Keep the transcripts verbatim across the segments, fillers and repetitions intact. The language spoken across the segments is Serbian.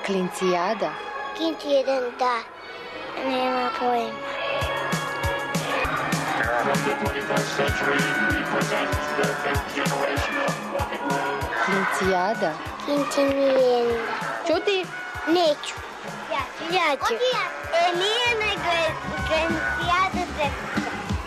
Klincijada. Klinci jedan, da. Nema pojma. Klincijada. Klinci nije. Ćuti. Neću. Ja ću. Ja ću. E, nije nego je Klincijada dvesta.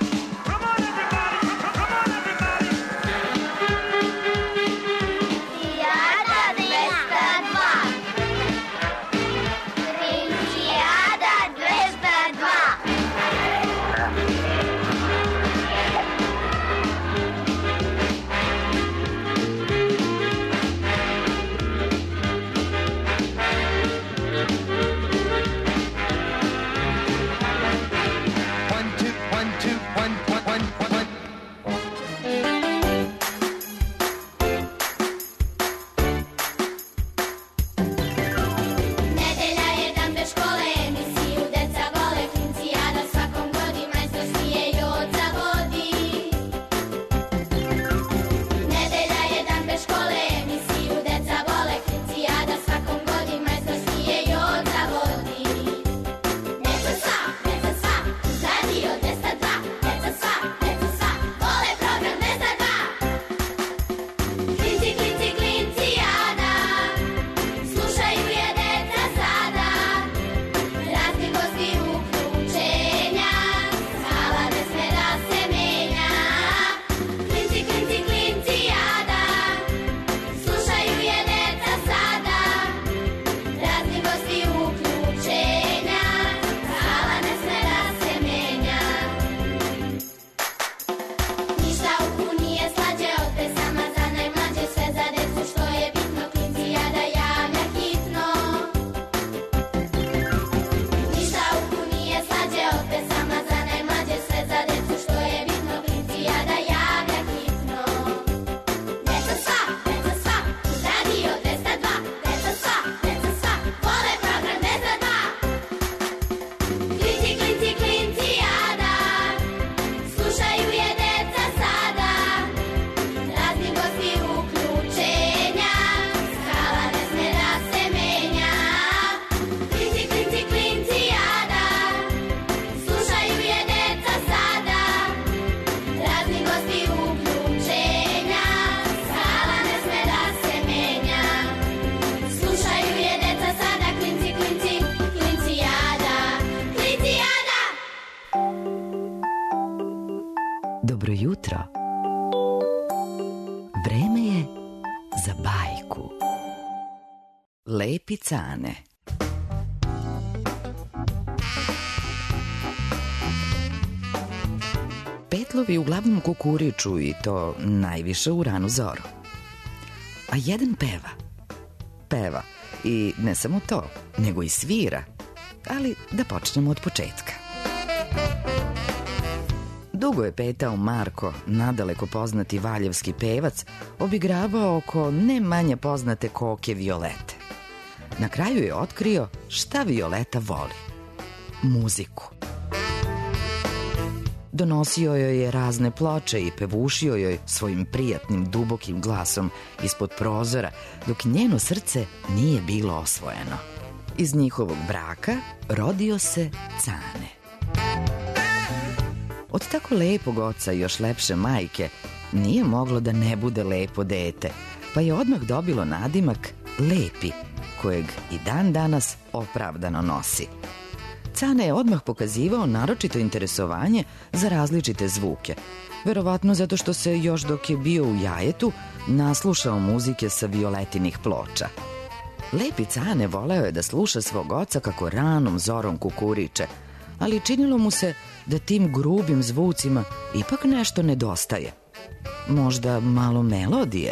Dobro jutro. Vreme je za bajku. Lepi Cane. Petlovi uglavnom kukuriču i to najviše u ranu zoru. A jedan peva. Peva. I ne samo to, nego i svira. Ali da počnemo od početka. Dugo je petao Marko, nadaleko poznati valjevski pevac, obigravao oko ne manje poznate koke Violete. Na kraju je otkrio šta Violeta voli. Muziku. Donosio joj je razne ploče i pevušio joj svojim prijatnim, dubokim glasom ispod prozora, dok njeno srce nije bilo osvojeno. Iz njihovog braka rodio se Cane. Od tako lepog oca i još lepše majke nije moglo da ne bude lepo dete, pa je odmah dobilo nadimak Lepi, kojeg i dan danas opravdano nosi. Cane je odmah pokazivao naročito interesovanje za različite zvuke, verovatno zato što se još dok je bio u jajetu naslušao muzike sa Violetinih ploča. Lepi Cane voleo je da sluša svog oca kako ranom zorom kukuriče, ali činilo mu se da tim grubim zvucima ipak nešto nedostaje. Možda malo melodije.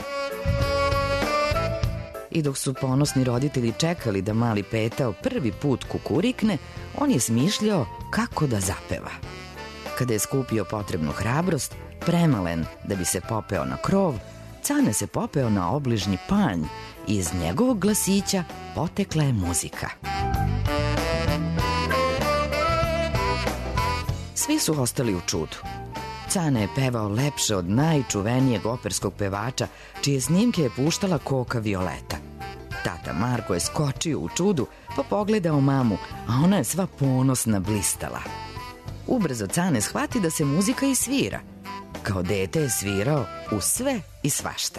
I dok su ponosni roditelji čekali da mali petao prvi put kukurikne, on je smišljao kako da zapeva. Kada je skupio potrebnu hrabrost, premalen da bi se popeo na krov, Cane se popeo na obližnji panj i iz njegovog glasića potekla je muzika. Svi su ostali u čudu. Cane je pevao lepše od najčuvenijeg operskog pevača, čije snimke je puštala koka Violeta. Tata Marko je skočio u čudu pa pogledao mamu, a ona je sva ponosna blistala. Ubrzo Cane shvati da se muzika i svira. Kao dete je svirao u sve i svašta.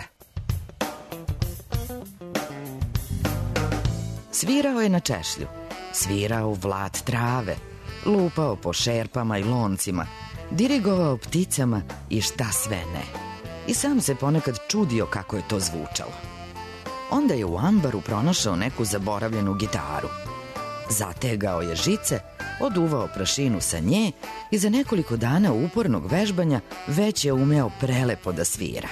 Svirao je na češlju, svirao vlat trave, lupao po šerpama i loncima, dirigovao pticama i šta sve ne. I sam se ponekad čudio kako je to zvučalo. Onda je u ambaru pronašao neku zaboravljenu gitaru. Zategao je žice, oduvao prašinu sa nje i za nekoliko dana upornog vežbanja već je umeo prelepo da svira.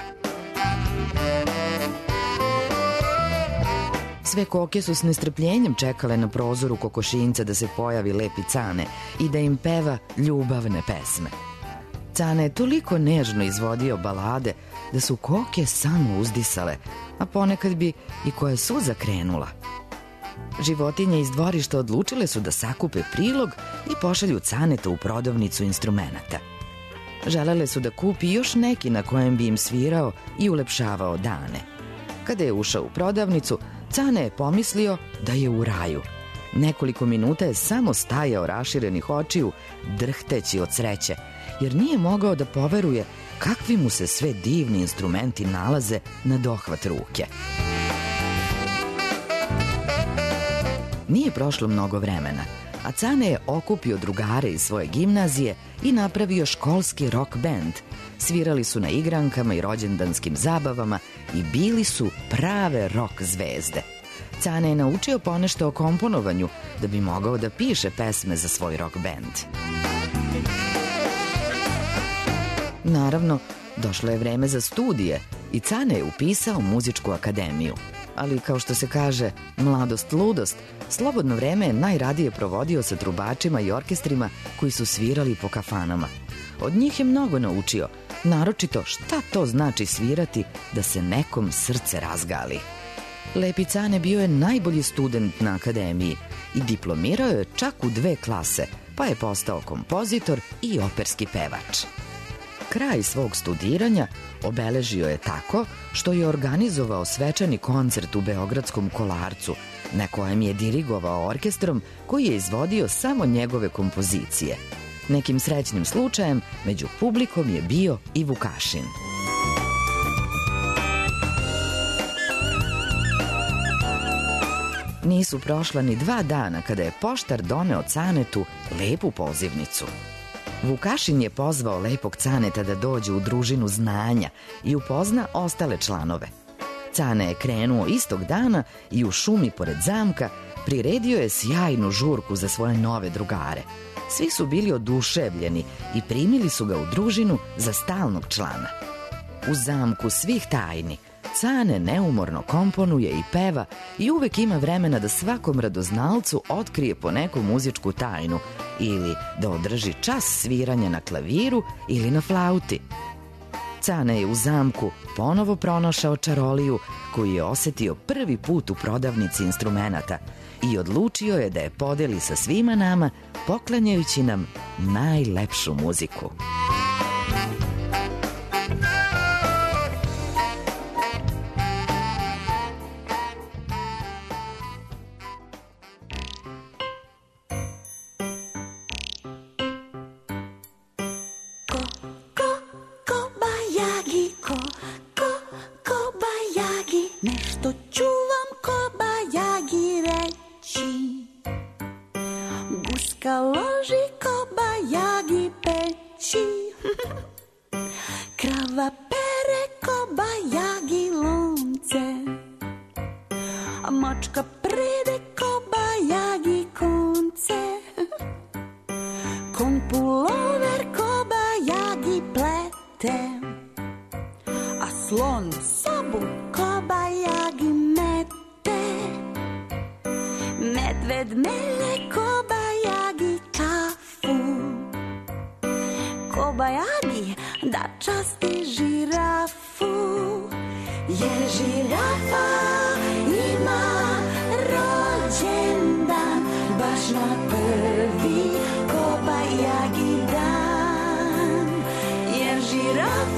Sve koke su s nestrpljenjem čekale na prozoru kokošinjca da se pojavi lepi Cane i da im peva ljubavne pesme. Cane je toliko nežno izvodio balade da su koke samo uzdisale, a ponekad bi i koja suza krenula. Životinje iz dvorišta odlučile su da sakupe prilog i pošalju Caneta u prodavnicu instrumenata. Želele su da kupi još neki na kojem bi im svirao i ulepšavao dane. Kada je ušao u prodavnicu, Cane je pomislio da je u raju. Nekoliko minuta je samo stajao raširenih očiju, drhteći od sreće, jer nije mogao da poveruje kakvi mu se sve divni instrumenti nalaze na dohvat ruke. Nije prošlo mnogo vremena, a Cane je okupio drugare iz svoje gimnazije i napravio školski rock band. Svirali su na igrankama i rođendanskim zabavama i bili su prave rock zvezde. Cane je naučio ponešto o komponovanju da bi mogao da piše pesme za svoj rock band. Naravno, došlo je vreme za studije i Cane je upisao muzičku akademiju. Ali, kao što se kaže, mladost ludost, slobodno vreme je najradije provodio sa trubačima i orkestrima koji su svirali po kafanama. Od njih je mnogo naučio, naročito šta to znači svirati da se nekom srce razgali. Lepi Cane bio je najbolji student na akademiji i diplomirao je čak u dve klase, pa je postao kompozitor i operski pevač. Kraj svog studiranja obeležio je tako što je organizovao svečani koncert u Beogradskom Kolarcu, na kojem je dirigovao orkestrom koji je izvodio samo njegove kompozicije. Nekim srećnim slučajem među publikom je bio i Vukašin. Nisu prošla ni dva dana kada je poštar doneo Canetu lepu pozivnicu. Vukašin je pozvao lepog Caneta da dođe u družinu znanja i upozna ostale članove. Cane je krenuo istog dana i u šumi pored zamka priredio je sjajnu žurku za svoje nove drugare. Svi su bili oduševljeni i primili su ga u družinu za stalnog člana. U zamku svih tajni Cane neumorno komponuje i peva i uvek ima vremena da svakom radoznalcu otkrije po neku muzičku tajnu ili da održi čas sviranja na klaviru ili na flauti. Cane je u zamku ponovo pronašao čaroliju koju je osetio prvi put u prodavnici instrumenata i odlučio je da je podeli sa svima nama, poklanjajući nam najlepšu muziku.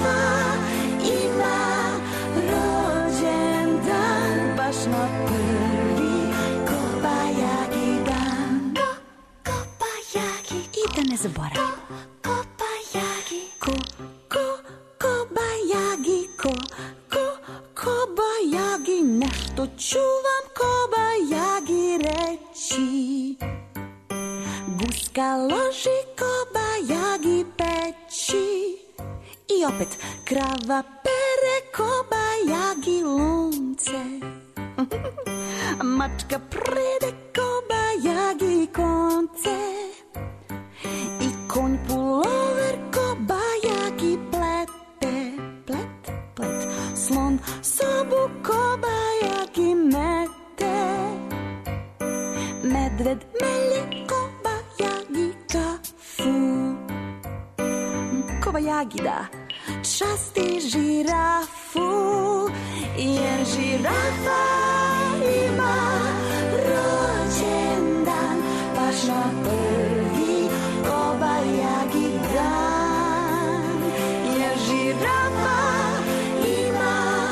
Ima rođendan baš na prvi zaboravim. Kobajagi, ko, ko, kobajagi, ko, ko, kobajagi, nešto ću vam kobajagi reći. Guska loži kobajagi peći i opet krava pere kobajagi lunce. Mačka prede kobajagi konce i konj pulover kobajagi plete. Plet, plet, slon sobu kobajagi mete. Medved melje kobajagi kafu. Kobajagi da časti žirafu, jer žirafa ima rođendan baš na prvi kobajagi dan. Jer žirafa ima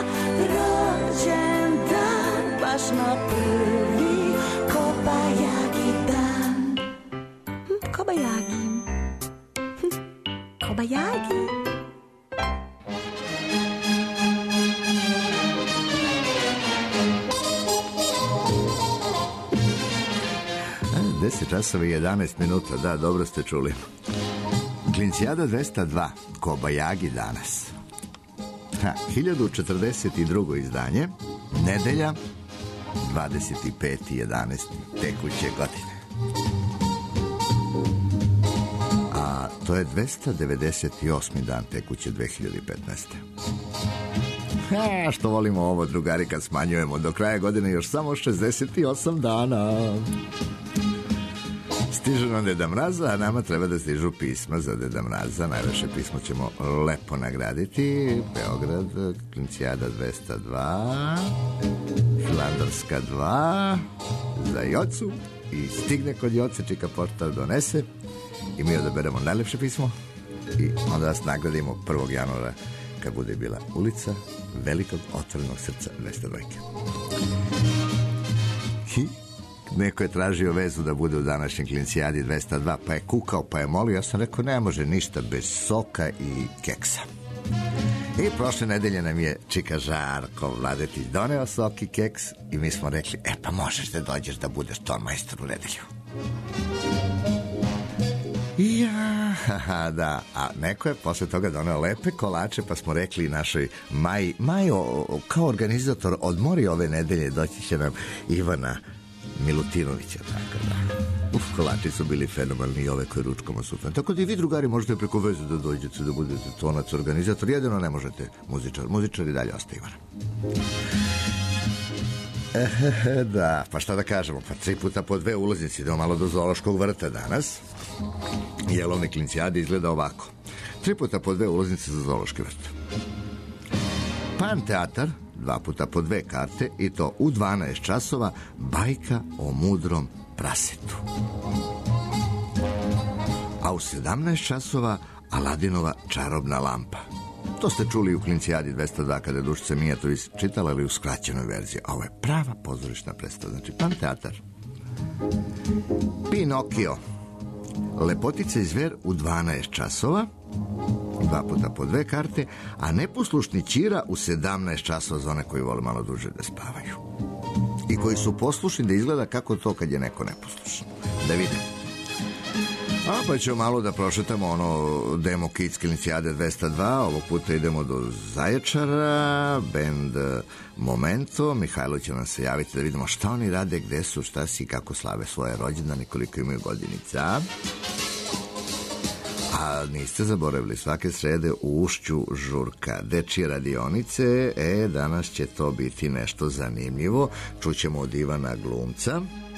rođendan baš na prvi kobajagi dan. Kobajagi, kobajagi. deset časova i jedanaest minuta, da, dobro ste čuli. Klincijada dvesta dva, Kobajagi danas. Ha, hiljadu četrdeset drugo izdanje, nedelja, dvadeset peti jedanaesti tekuće godine. A to je dvesta devedeset osmi dan tekuće dve hiljade petnaeste. Ha, što volimo ovo, drugari, kad smanjujemo do kraja godine još samo šezdeset osam dana. Stiže nam Deda Mraza, a nama treba da stižu pisma za Deda Mraza. Najveće pismo ćemo lepo nagraditi. Beograd, Klincijada dvesta dva, Flandarska dva, za Jocu. I stigne kod Joce, čika portal donese. I mi odaberemo najlepše pismo. I onda vas nagradimo prvog januara, kad bude bila ulica Velikog otvorenog srca dvesta dva. Hi. Neko je tražio vezu da bude u današnjem Klincijadi dvesta dva, pa je kukao, pa je molio. Ja sam rekao, ne može ništa bez soka i keksa. I prošle nedelje nam je čika Žarko Vladetić doneo sok i keks i mi smo rekli, e pa možeš da dođeš da budeš ton majstor u nedelju. Ja, haha, da, a neko je posle toga doneo lepe kolače, pa smo rekli našoj Maji, Majo, kao organizator, odmori ove nedelje, doći će nam Ivana Milutinovića, tako da. Uf, kolači su bili fenomenalni i ove koje ručkamo su fenomenalni. Tako da i vi, drugari, možete preko veze da dođete, da budete tonac organizator. Jedino ne možete muzičar. Muzičar i dalje ostaje Ivana. E, da, pa šta da kažemo, pa tri puta po dve ulaznici, idemo malo do zoološkog vrta danas. Jelovni Klincijadi izgleda ovako. Tri puta po dve ulaznice za zoološki vrt. Pan teatar, dva puta po dve karte, i to u dvanaest časova, bajka o mudrom prasetu. A u sedamnaest časova Aladinova čarobna lampa. To ste čuli u Klincijadi dvesta dva kada je Dušica Mijatović čitala, ali u skraćenoj verziji. A ovo je prava pozorišna predstava. Znači, Pan teatar. Pinokio. Lepotica i zver u dvanaest časova, dva puta po dve karte, a Neposlušni Ćira u sedamnaest časova za one koji vole malo duže da spavaju. I koji su poslušni da izgleda kako to kad je neko neposlušan. Da vidim. A pa ćemo malo da prošetamo ono demo Kids Klincijade dvesta dva. Ovog puta idemo do Zaječara, bend Momento. Mihajlo će nam se javiti da vidimo šta oni rade, gde su, šta si, kako slave svoje rođendane, koliko imaju godinica. A niste zaboravili, svake srede u Ušću žurka, dečije radionice. E, danas će to biti nešto zanimljivo. Čućemo od Ivana Glumca.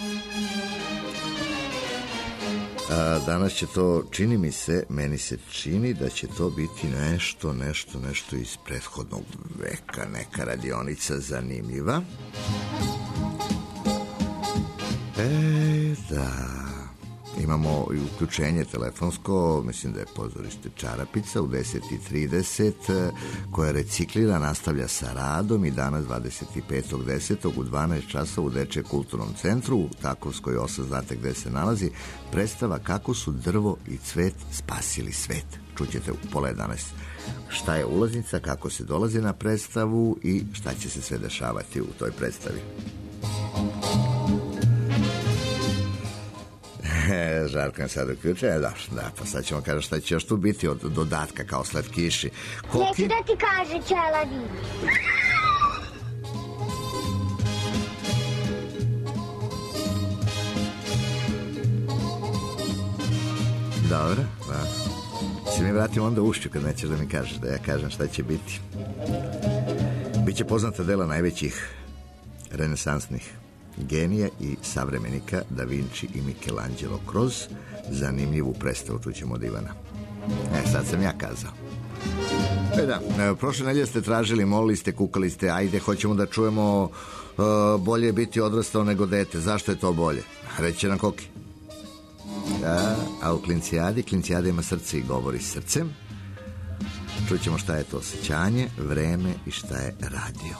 A, danas će to, čini mi se, meni se čini da će to biti nešto, nešto, nešto iz prethodnog veka, neka radionica zanimljiva. E, da, imamo i uključenje telefonsko, mislim da je pozorište Čarapica u deset i trideset, koja reciklira, nastavlja sa radom i danas dvadeset petog desetog u dvanaest časova u Dečjem kulturnom centru u Takovskoj osam, znate gde se nalazi, predstava Kako su drvo i cvet spasili svet. Čućete u pola jedanaest šta je ulaznica, kako se dolazi na predstavu i šta će se sve dešavati u toj predstavi. Žarko nam sad uključuje, da, da, pa sad ćemo kažem šta će još tu biti od dodatka kao slatkiši. Koki... Neću da ti kaže čelavi. Dobro, da. Si mi vratimo onda ušću kad nećeš da mi kažeš, da ja kažem šta će biti. Biće poznata dela najvećih renesansnih genija i savremenika Da Vinci i Michelangelo kroz zanimljivu predstavu, čućemo od Ivana. E, sad sam ja kazao. E da, e, prošle nedelje ste tražili, molili ste, kukali ste, ajde, hoćemo da čujemo e, bolje je biti odrastao nego dete. Zašto je to bolje? Reći će nam Koki. Da, a u Klincijadi, Klincijada ima srce i govori srcem. Čućemo šta je to osjećanje, vreme i šta je radio.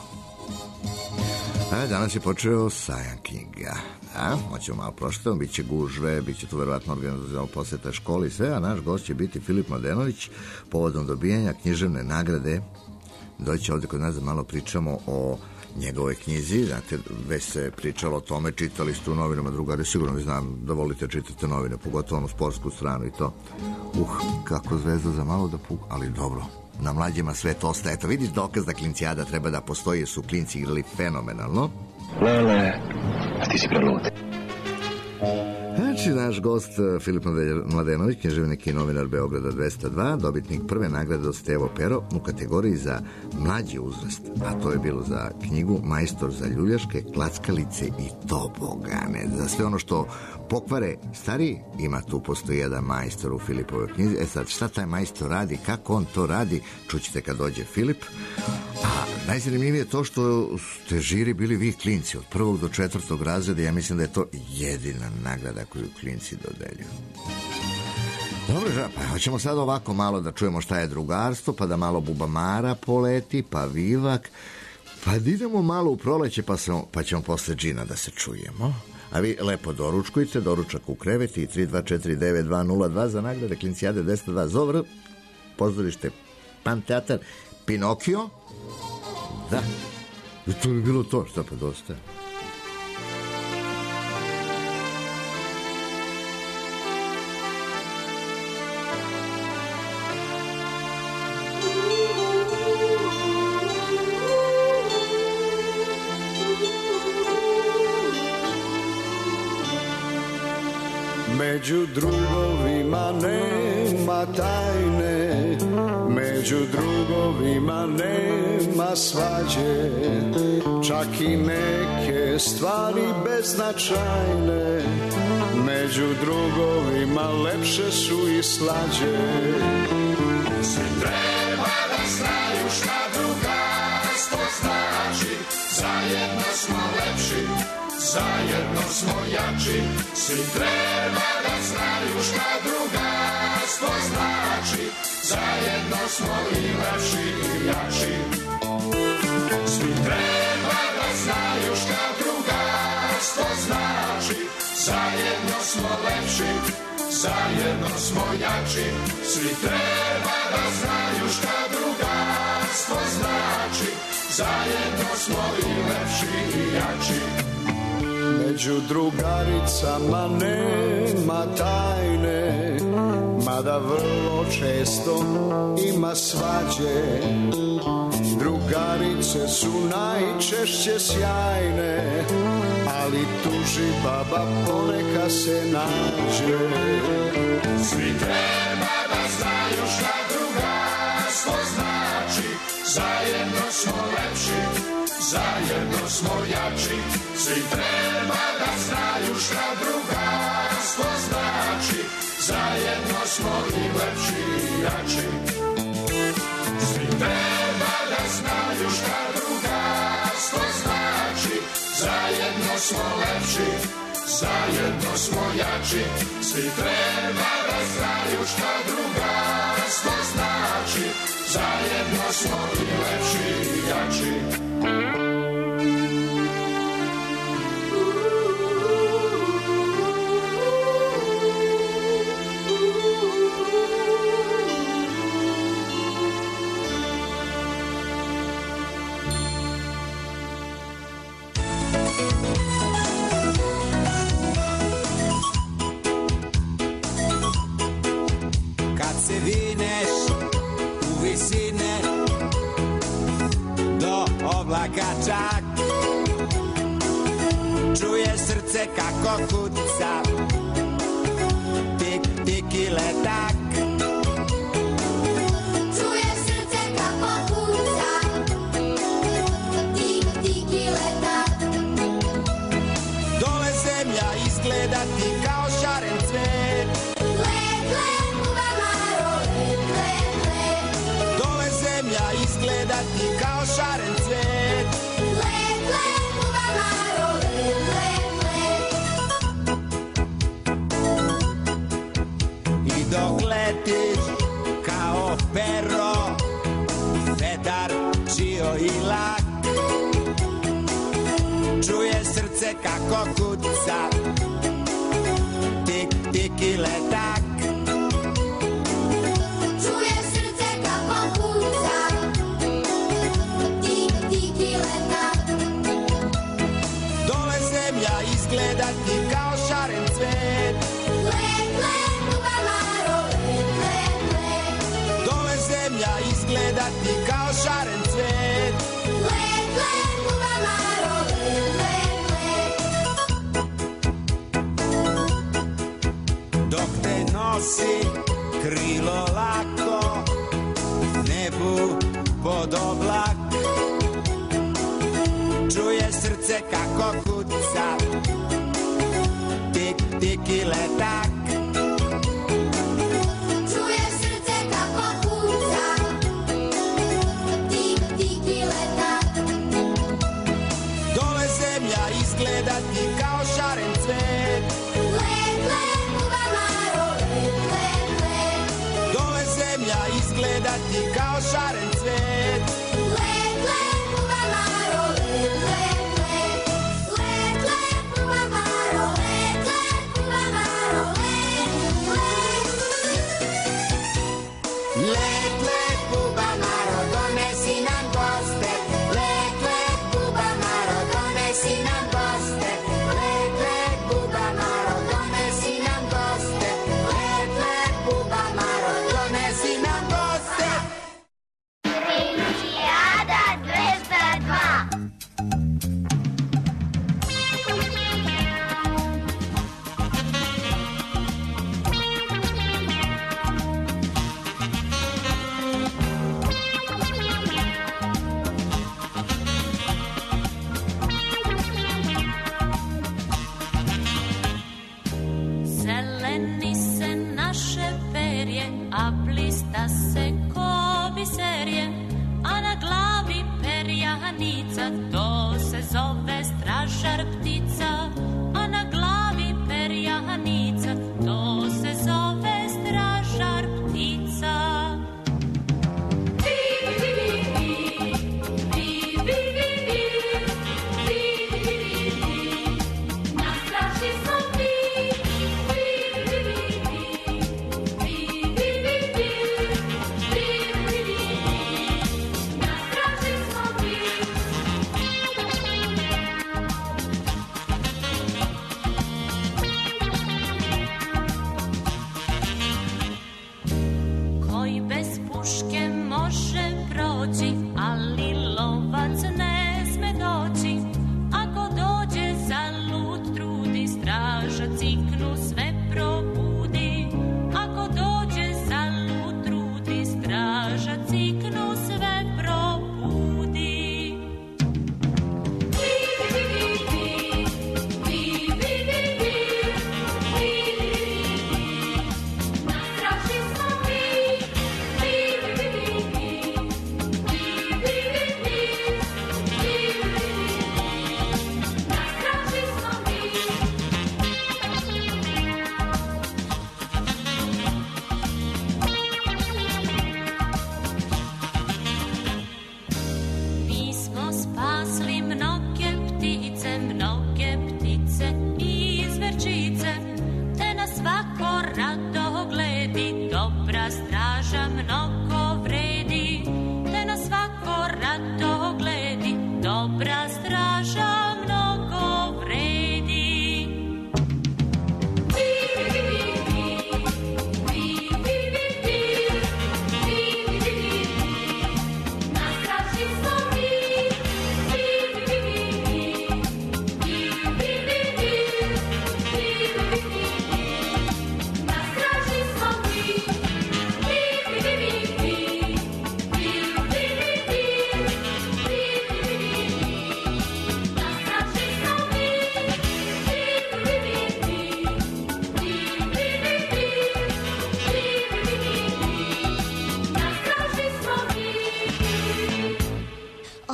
A danas je počeo sajam knjiga. Da, hoćemo malo prošetati, bit će gužve, bit će tu verovatno organizovano poseta školi i sve, a naš gost će biti Filip Mladenović povodom dobijanja književne nagrade. Doći ovdje kod nas da malo pričamo o njegovoj knjizi. Znate, već se pričalo o tome, čitali ste u novinama, drugari, sigurno vi znam da volite čitati novine, pogotovo onu sportsku stranu i to. Uh, kako Zvezda za malo da puk, ali dobro. Na mlađima sve to ostaje. Eto, vidiš dokaz da Klincijada treba da postoji, jer su klinci igrali fenomenalno. Lele, a ti si prelud. Znači, naš gost Filip Mladenović, književnik i novinar Beograda dvesta dva, dobitnik prve nagrade od Stevo Pero u kategoriji za mlađi uzrast, a to je bilo za knjigu Majstor za ljuljaške, klackalice i tobogane. Za sve ono što pokvare stariji, ima tu postoji jedan majstor u Filipovoj knjizi. E sad, šta taj majstor radi, kako on to radi, čućete kad dođe Filip. A najzanimljivije je to što ste žiri bili vi klinci od prvog do četvrtog razreda. Ja mislim da je to jedina nagrada koju klinci dodeljuju. Dobro, pa hoćemo sad ovako malo da čujemo šta je drugarstvo, pa da malo Bubamara poleti, pa Vivak, pa da idemo malo u proleće, pa, sam, pa ćemo posle džina da se čujemo. A vi lepo doručkujte, doručak u kreveti i tri dva četiri devet dva nula dva za nagrade Klincijade dvesta dva Zovr, pozorište Pan teatar, Pinokio. Da, i to bi bilo to, šta pa dosta. Među drugovima nema tajne, među drugovima nema svađe, čak i neke stvari beznačajne, među drugovima lepše su i slađe. Svi treba da znaju šta drugarstvo znači, zajedno smo lepši, zajedno smo jači. Svi treba da znaju šta drugarstvo znači, zajedno smo i lepši i jači. Svi treba da znaju šta drugarstvo znači, zajedno smo lepši, zajedno smo jači. Svi treba da znaju šta drugarstvo znači, zajedno smo i lepši i jači. Među drugaricama nema tajne, mada vrlo često ima svađe. Drugarice su najčešće sjajne, ali tuži baba poneka se nađe. Svi treba da znaju šta drugarstvo znači, zajedno smo lepši, zajedno smo jači. Svi treba da znaju šta drugarstvo znači, zajedno smo i lepši i jači. Svi treba da znaju šta drugarstvo znači, zajedno smo lepši, zajedno smo jači, svi treba da znaju šta drugarstvo znači, zajedno smo i lepši i jači. Čak čuje srce kako kuca, tik tik i letak. Čuje srce kako kuca, tik tik i letak. Dole zemlja izgleda ti kao šaren cvet. Let, let, buba Maro, let, let, let. Dole zemlja izgleda ti kao šaren cvet. Let, let, buba Maro, let, let, let. I dok letiš kao pero, vetar čio i lak, čuje srce kako kuca, tik tik i letak. Čuje srce kako kuca, tik tik i letak. Dole zemlja izgleda ti kao šaren cvet. Let, let, buba Maro, let, let, let. Dole zemlja izgleda ti kao šaren cvet. Let, let, buba Maro, let, let, let. Dok te nosi krilo lako, nebu pod oblak, čuje srce kako kuca, tik tik i letak. Čuje srce kako kuca, tik tik i letak. Dole zemlja izgleda ti kao šaren cvet. Let, let, buba Maro, let, let, let. Dole zemlja izgleda ti kao šaren cvet. Let, let, buba Maro, let, let, let. Let, let, buba Maro, let, let, buba Maro, let, let. Let, let, buba Maro, donesi nam goste. Let, let, buba Maro, donesi nam goste. Let, let, buba Maro, donesi nam goste. Let, let, buba Maro, donesi nam goste. Milijada dvesta dva. Zeleni se naše perje, a blista se ko biserje, a na glavi perjanica, to se zove stražar ptica. A na glavi perjanica, to se zove stražar ptica. Koji bez puške može proći, ali lovac ne sme doći. Ako dođe zalud trudi, straža ciknu sve probudi. Ako dođe zalud trudi, straža ciknu sve probudi. Na straži smo mi,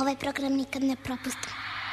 ovaj program nikad ne propustim.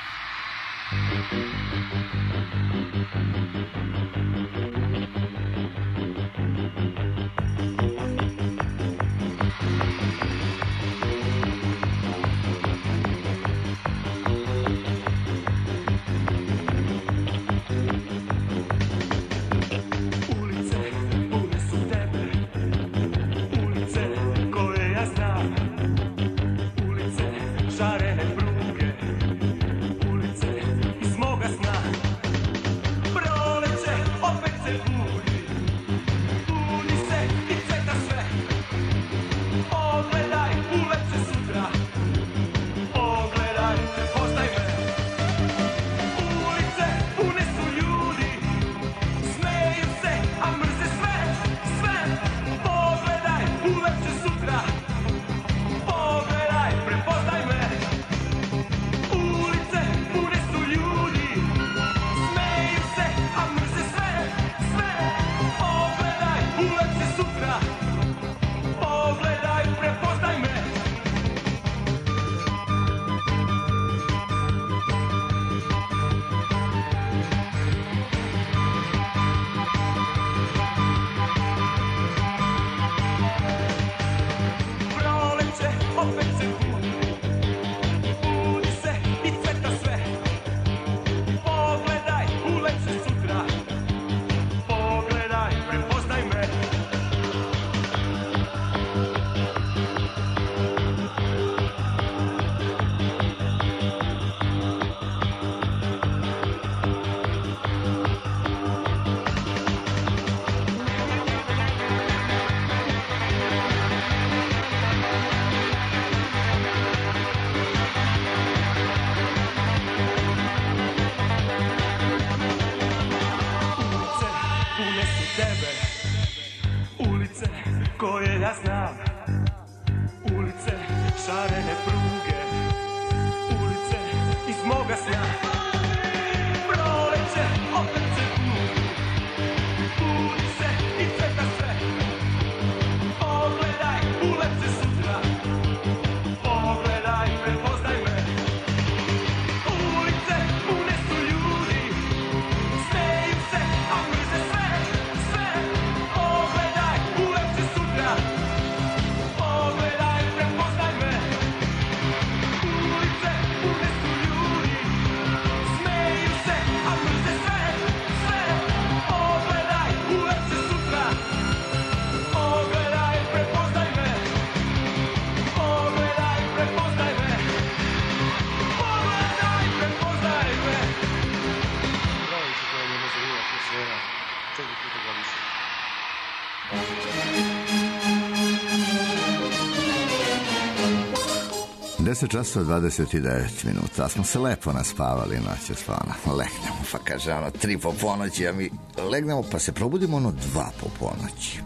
deset časova dvadeset devet minuta, a smo se lepo naspavali noće spavana. Legnemo, pa kaže ono, tri po ponoći, a mi legnemo pa se probudimo ono dva po ponoći.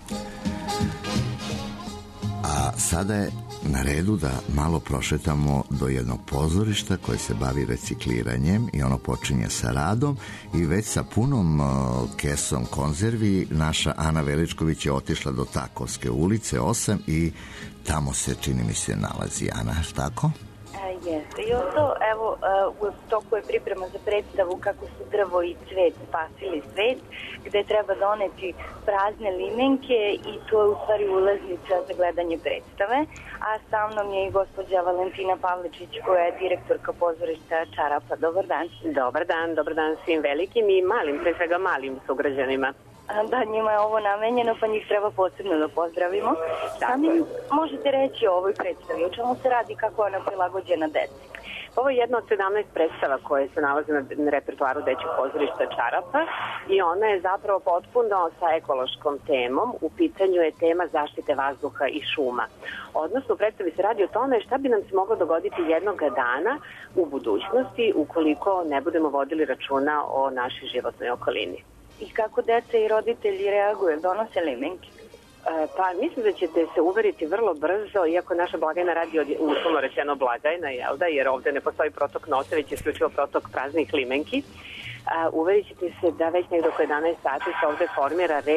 A sada je na redu da malo prošetamo do jednog pozorišta koje se bavi recikliranjem i ono počinje sa radom i već sa punom uh, kesom konzervi naša Ana Veličković je otišla do Takovske ulice osam i tamo se, čini mi se, nalazi Ana, tako? Jeste, i to, evo, u toku je priprema za predstavu kako su drvo i cvet spasili svet, gde treba doneti prazne limenke i to je u stvari ulaznica za gledanje predstave, a sa mnom je i gospođa Valentina Pavličić koja je direktorka pozorišta Čarapa. Dobar dan. Dobar dan, dobar dan svim velikim i malim, pre svega malim sugrađanima. Da, njima je ovo namenjeno, pa njih treba posebno da pozdravimo. Sami možete reći o ovoj predstavi, o čemu se radi, kako je ona prilagođena deci? Ovo je jedna od sedamnaest predstava koje se nalaze na repertoaru Dečjeg pozorišta Čarapa i ona je zapravo potpuno sa ekološkom temom. U pitanju je tema zaštite vazduha i šuma. Odnosno, u predstavi se radi o tome šta bi nam se moglo dogoditi jednog dana u budućnosti ukoliko ne budemo vodili računa o našoj životnoj okolini. I kako deca i roditelji reaguju, donose limenke? Pa mislim da ćete se uveriti vrlo brzo, iako naša blagajna radi od uslovno rečeno blagajna, jel da, jer ovde ne postoji protok novca, već isključivo protok praznih limenki. Uverit ćete se da već nekdo oko jedanaest sati se ovde formira red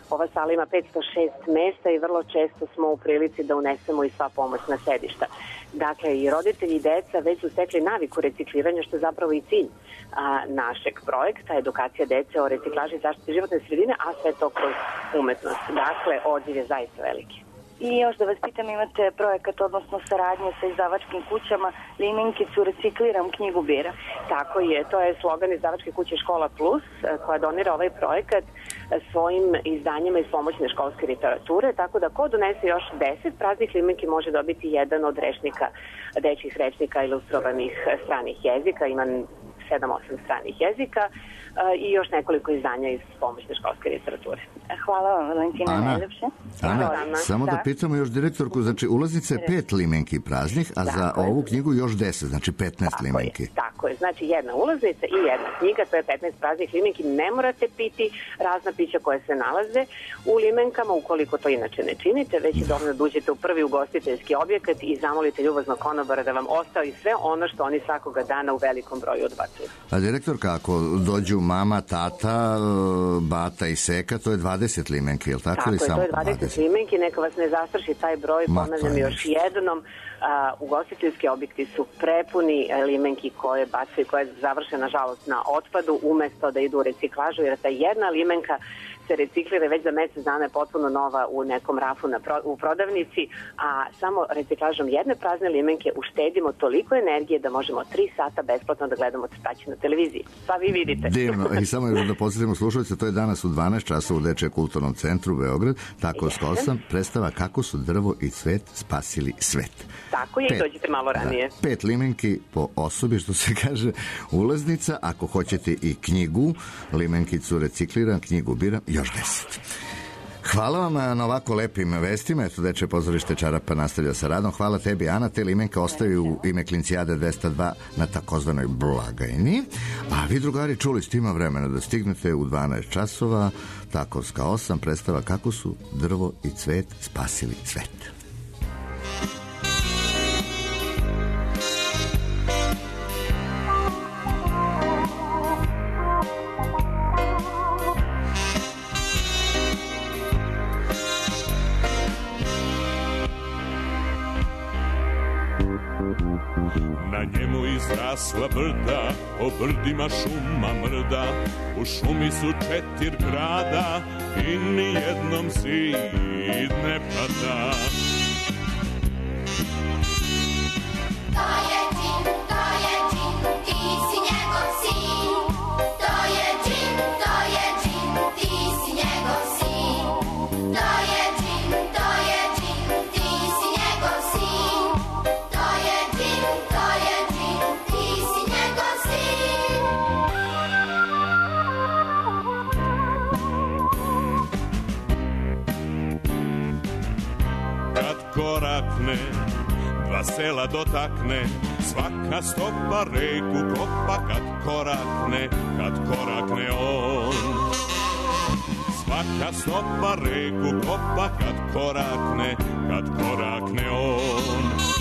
Ova sala ima petsto šest mesta i vrlo često smo u prilici da unesemo i sva pomoćna sedišta. Dakle, i roditelji i deca već su stekli naviku recikliranja, što je zapravo i cilj a, našeg projekta, edukacija dece o reciklaži i zaštiti životne sredine, a sve to kroz umetnost. Dakle, odziv je zaista veliki. I još da vas pitam, imate projekat, odnosno saradnje sa izdavačkim kućama Limenkicu recikliram knjigu bira. Tako je, to je slogan izdavačke kuće Škola Plus, koja donira ovaj projekat svojim izdanjima iz pomoćne školske literature, tako da ko donese još deset praznih limenki može dobiti jedan od rečnika, dečjih rečnika ilustrovanih stranih jezika, ima sedam osam stranih jezika i još nekoliko izdanja iz pomoćne školske literature. Hvala vam, Valentina, najljepše. Ana, samo da, da pitamo još direktorku, znači ulaznica je pet limenki praznih, a tako za je. Ovu knjigu još deset, znači petnaest tako limenki. Je, tako je, znači jedna ulaznica i jedna knjiga, to je petnaest praznih limenki, ne morate piti razna pića koje se nalaze u limenkama, ukoliko to inače ne činite, već je dovoljno da uđete u prvi ugostiteljski objekat i zamolite ljubaznog konobara da vam ostavi sve ono što oni svakoga dana u velikom broju odbacuju. A direktorka, ako dođu mama, tata, bata i seka, to je dvadeset limenki, je li tako? Tako je, to je dvadeset limenki, neka vas ne zastraši taj broj, ponavljam još jednom, uh, ugostiteljski objekti su prepuni limenki koje bacaju, koje završe nažalost na otpadu, umesto da idu u reciklažu, jer ta jedna limenka se reciklira već za mesec dana je potpuno nova u nekom rafu na pro, u prodavnici, a samo reciklažom jedne prazne limenke uštedimo toliko energije da možemo tri sata besplatno da gledamo crtaće na televiziji. Pa vi vidite. Divno. I samo još da podsjetimo slušalice, to je danas u dvanaest časova u Dečjem kulturnom centru Beograd, tako s osam, predstava Kako su drvo i cvet spasili svet. Tako je, pet, dođite malo ranije. Da, pet limenki po osobi, što se kaže, ulaznica. Ako hoćete i knjigu, limenkicu recikliram, knjigu biram, još deset. Hvala vam na ovako lepim vestima. Eto, Dečje pozorište Čarapa nastavlja sa radom. Hvala tebi, Ana. Te limenka ostaju u ime Klincijade dvesta dva na takozvanoj blagajni. A vi, drugari, čuli ste, ima vremena da stignete u dvanaest časova. Takovska osam predstava Kako su drvo i cvet spasili svet. Na njemu izrasla brda, po brdima šuma mrda, u šumi su četir grada i nijednom zid ne pada. To je džin, to je džin, ti si njegov sin. To je džin, to je džin, ti si njegov sin. To je džin, to je džin, ti si njegov sin. To je džin, to je džin, ti si njegov sin. Kad korakne, dva sela dotakne, svaka stopa reku kopa. Kad korakne, kad korakne on, svaka stopa reku kopa. Kad korakne, kad korakne on.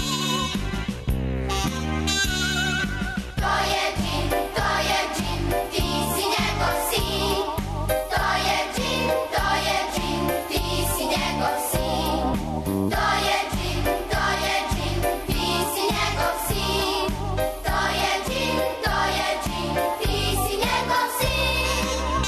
To je džin, to je džin, ti si njegov sin. To je džin, to je džin, ti si njegov sin. To je džin, to je džin, ti si njegov sin. To je džin, to je džin, ti si njegov sin.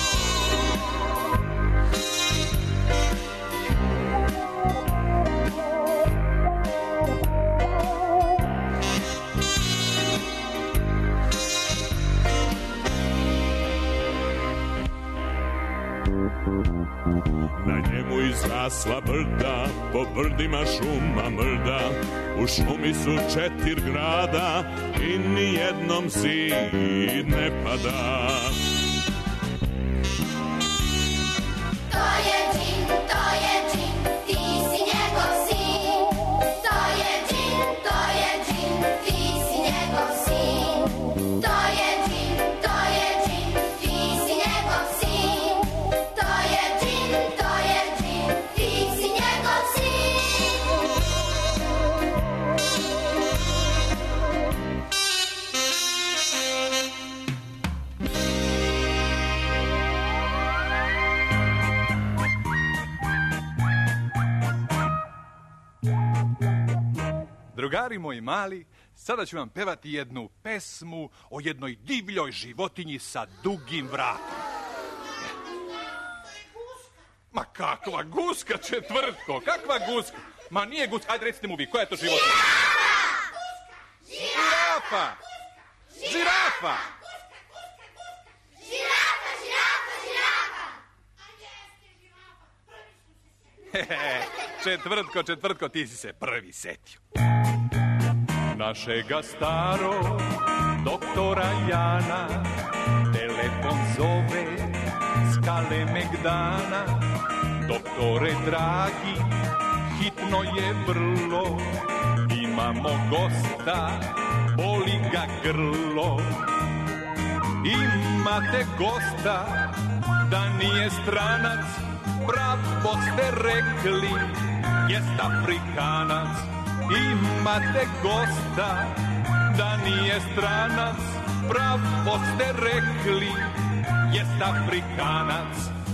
Na njemu izrasla brda, po brdima šuma mrda, u šumi su četir grada i nijednom zid ne pada. To je džin, to je džin, ti si njegov sin. To je džin, to je džin, ti si njegov sin. To je džin, to je džin, ti si njegov sin. To je džin, to je džin, ti si njegov sin. Drugari moji mali, sada ću vam pevati jednu pesmu o jednoj divljoj životinji sa dugim vratom. Ma kakva guska, Četvrtko, kakva guska? Ma nije guska, ajde recite mu vi, koja je to životinja? Žirafa! Žirafa! Žirafa, žirafa, žirafa! Hehe, Četvrtko, Četvrtko, ti si se prvi setio. Našega starog doktora Jana telefon zove s Kalemegdana. Doktore dragi, hitno je vrlo, imamo gosta, boli ga grlo. Imate gosta, da nije stranac, pravo ste rekli, jest Afrikanac. Imate gosta, da nije stranac, pravo ste rekli, jest Afrikanac.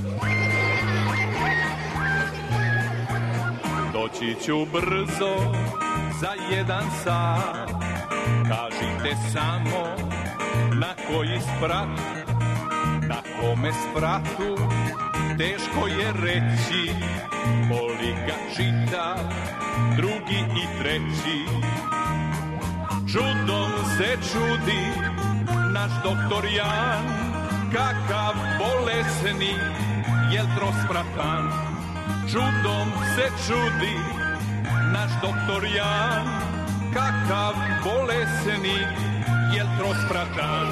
Doći ću brzo, za jedan sat, kažite samo na koji sprat. Na kome spratu, teško je reći, boli ga čitav, drugi i treći. Čudom se čudi naš doktor Jan, kakav bolesni, jel trospratan. Čudom se čudi naš doktor Jan, kakav bolesni, jel trospratan.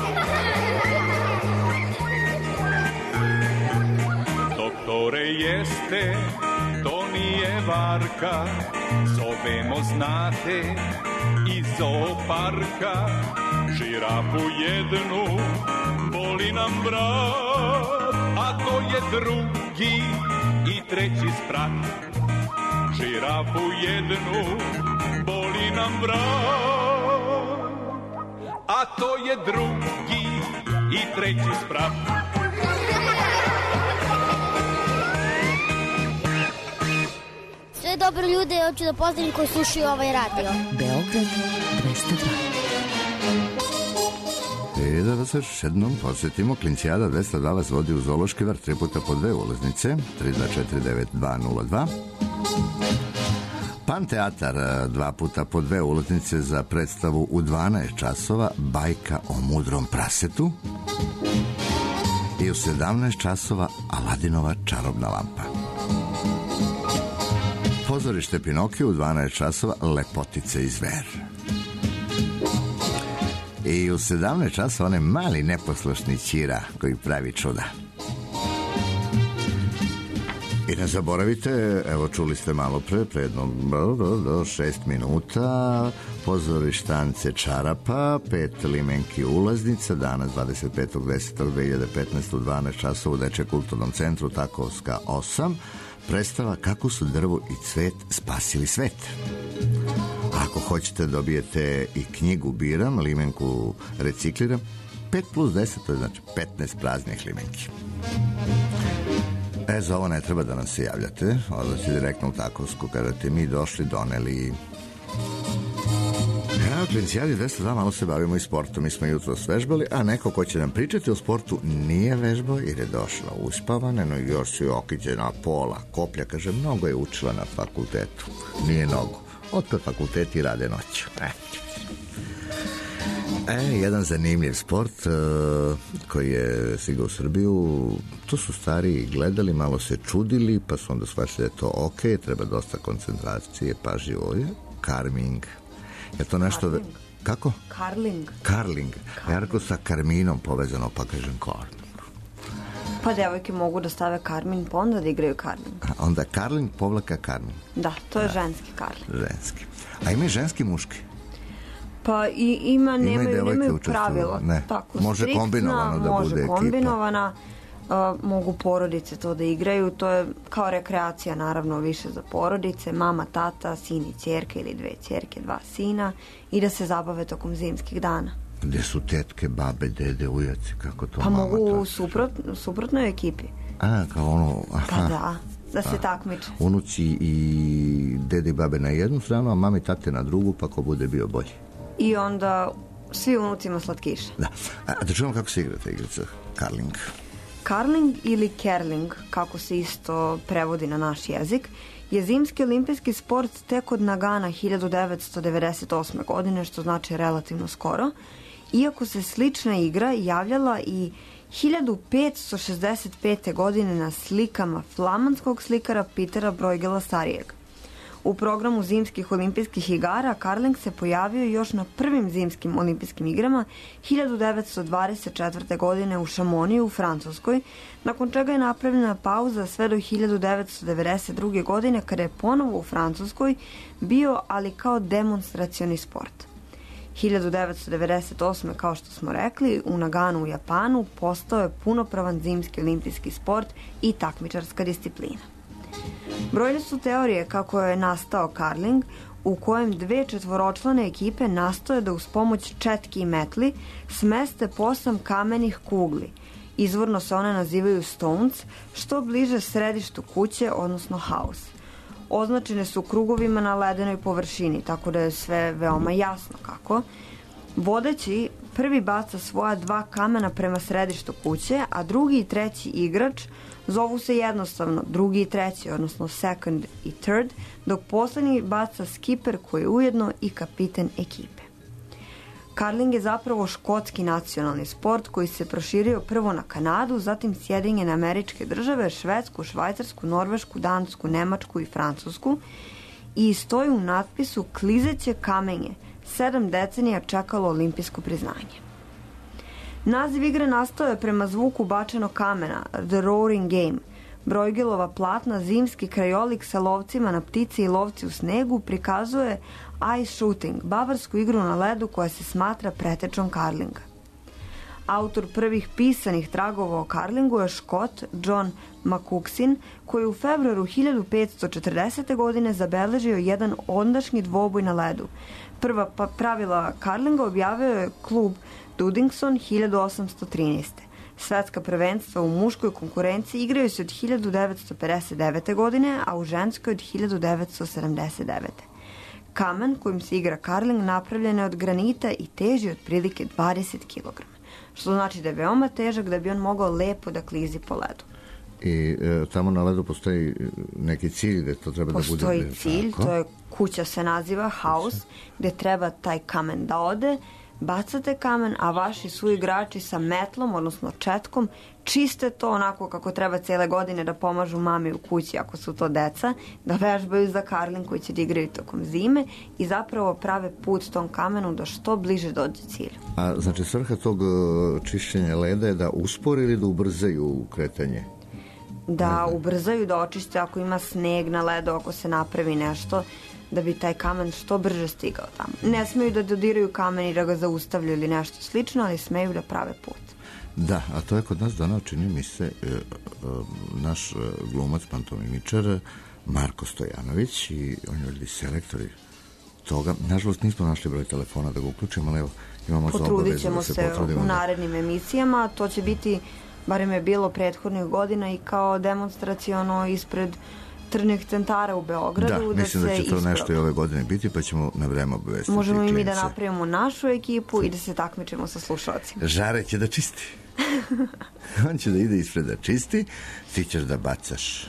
Doktore jeste, to nije varka, zovemo znate iz zooparka. Žirafu jednu, boli nam vrat, a to je drugi i treći sprat. Žirafu jednu, boli nam vrat, a to je drugi i treći sprat. Sve dobro ljude, hoću da pozdravim koji slušaju ovaj radio. Beograd dvesta dva. I da vas još jednom posjetimo, Klincijada dvesta dva vas vodi u Zoološki vrt, tri puta po dve ulaznice, tri dva četiri devet dva nula dva. Pan teatar, dva puta po dve ulaznice za predstavu u dvanaest časova, bajka o mudrom prasetu. I u sedamnaest časova Aladinova čarobna lampa. Pozorište Pinokio u dvanaest časova, Lepotice i zver. I u sedamnaest časova onaj mali neposlušni Ćira koji pravi čuda. I ne zaboravite, evo čuli ste malo pre, pre jedno do šest minuta, pozorište Ance Čarapa, pet limenki ulaznica, danas dvadeset petog desetog dve hiljade petnaeste. u dvanaest časova u Dečjem kulturnom centru Takovska osam, predstava Kako su drvo i cvet spasili svet. Ako hoćete dobijete i knjigu Biram, limenku recikliram, pet plus deset, to je znači petnaest praznih limenki. E, za ovo ne treba da nam se javljate, odlazi direktno u Takovsku, kažete mi došli, doneli. Ja, Klincijadi dvesta dva, malo se bavimo i sportom, mi smo jutro svežbali, a neko ko će nam pričati o sportu nije vežbao jer je došla uspavana, no još su okiđena pola koplja, kaže, mnogo je učila na fakultetu, nije mnogo, otpad fakulteti rade noć. E. E, jedan zanimljiv sport uh, koji je stigao u Srbiju, to su stariji gledali, malo se čudili, pa su onda shvatili da je to ok, treba dosta koncentracije, pažljivo je, karming. Je to nešto... Karling. Kako? Karling. Karling. Ja rekao sa karminom povezano, pa kažem karling. Pa devojke mogu da stave karmin, pa onda da igraju karling. A onda karling povlaka karmin. Da, to je da. Ženski karling. Ženski. A ima i ženski muški? Pa i ima, nemaju, ima nemaju pravila. Ne. Tako, može striktna, kombinovano da može bude kombinovana, ekipa. Uh, mogu porodice to da igraju, to je kao rekreacija naravno više za porodice, mama, tata, sin i ćerka ili dve ćerke, dva sina i da se zabave tokom zimskih dana. Gde su tetke, babe, dede, ujaci, kako to pa mama? Pa mogu u suprot, suprotnoj ekipi. A, kao ono, aha. Pa da. Da se takmiče. Unuci i dede i babe na jednu stranu, a mami i tate na drugu, pa ko bude bio bolji. I onda svi unucima slatkiše. Da. A da čujemo kako se igra ta igrica, karling. Karling ili kerling, kako se isto prevodi na naš jezik, je zimski olimpijski sport tek od Nagana hiljadu devetsto devedeset osme. godine, što znači relativno skoro, iako se slična igra javljala i hiljadu petsto šezdeset pete. godine na slikama flamanskog slikara Petera Bruegela starijeg. U programu zimskih olimpijskih igara karling se pojavio još na prvim zimskim olimpijskim igrama hiljadu devetsto dvadeset četvrte. godine u Šamoniju u Francuskoj, nakon čega je napravljena pauza sve do hiljadu devetsto devedeset druge. godine kada je ponovo u Francuskoj bio, ali kao demonstracioni sport. hiljadu devetsto devedeset osme. kao što smo rekli, u Naganu u Japanu postao je punopravan zimski olimpijski sport i takmičarska disciplina. Brojne su teorije kako je nastao karling, u kojem dve četvoročlane ekipe nastoje da uz pomoć četki i metli smeste posam kamenih kugli. Izvorno se one nazivaju stones, što bliže središtu kuće, odnosno house. Označene su krugovima na ledenoj površini, tako da je sve veoma jasno kako. Vodeći prvi baca svoja dva kamena prema središtu kuće, a drugi i treći igrač zovu se jednostavno drugi i treći, odnosno second i third, dok poslednji baca skiper koji je ujedno i kapiten ekipe. Karling je zapravo škotski nacionalni sport koji se proširio prvo na Kanadu, zatim Sjedinjene Američke Države, Švedsku, Švajcarsku, Norvešku, Dansku, Nemačku i Francusku i stoji u natpisu klizeće kamenje, sedam decenija čekalo olimpijsko priznanje. Naziv igre nastao je prema zvuku bačenog kamena, The Roaring Game. Bruegelova platna zimski krajolik sa lovcima na ptice i lovci u snegu prikazuje ice shooting, bavarsku igru na ledu koja se smatra pretečom karlinga. Autor prvih pisanih tragova o karlingu je Škot John McCuskey, koji je u februaru hiljadu petsto četrdesete. godine zabeležio jedan ondašnji dvoboj na ledu. Prva pa pravila karlinga objavio je klub Dudingson hiljadu osamsto trinaeste. Svetska prvenstva u muškoj konkurenciji igraju se od hiljadu devetsto pedeset devete. godine, a u ženskoj od hiljadu devetsto sedamdeset devete. Kamen kojim se igra karling napravljen je od granita i teži otprilike dvadeset kilograma, što znači da je veoma težak da bi on mogao lepo da klizi po ledu. I e, tamo na ledu postoji neki cilj gde to treba postoji da bude... Postoji cilj, tako? To je kuća se naziva house, gde treba taj kamen da ode, bacate kamen, a vaši su igrači sa metlom, odnosno četkom, čiste to onako kako treba cele godine da pomažu mami u kući ako su to deca, da vežbaju za karling koji će da igraju tokom zime i zapravo prave put tom kamenu da što bliže dođe cilju. A znači svrha tog čišćenja leda je da uspori ili da ubrzaju kretanje? Da ubrzaju, da očiste ako ima sneg na ledu, ako se napravi nešto, da bi taj kamen što brže stigao tamo. Ne smeju da dodiraju kamen i da ga zaustavljaju ili nešto slično, ali smeju da prave put. Da, a to je kod nas donao, čini mi se, e, e, naš glumac, pantomimičar Marko Stojanović, i on je ovdje selektori toga. Nažalost, nismo našli broj telefona da ga uključimo, ali evo, imamo za obavezu Potrudit ćemo da se, se potrudimo. u Da... narednim emisijama. To će biti, barem je bilo prethodnih godina, i kao demonstraciono ispred tržnih centara u Beogradu. Da, da mislim se da će to isproba. nešto i ove godine biti, pa ćemo na vreme obavestiti Možemo i mi klince. da napravimo našu ekipu i da se takmičimo sa slušalcima. Žare će da čisti. On će da ide ispred da čisti, ti ćeš da bacaš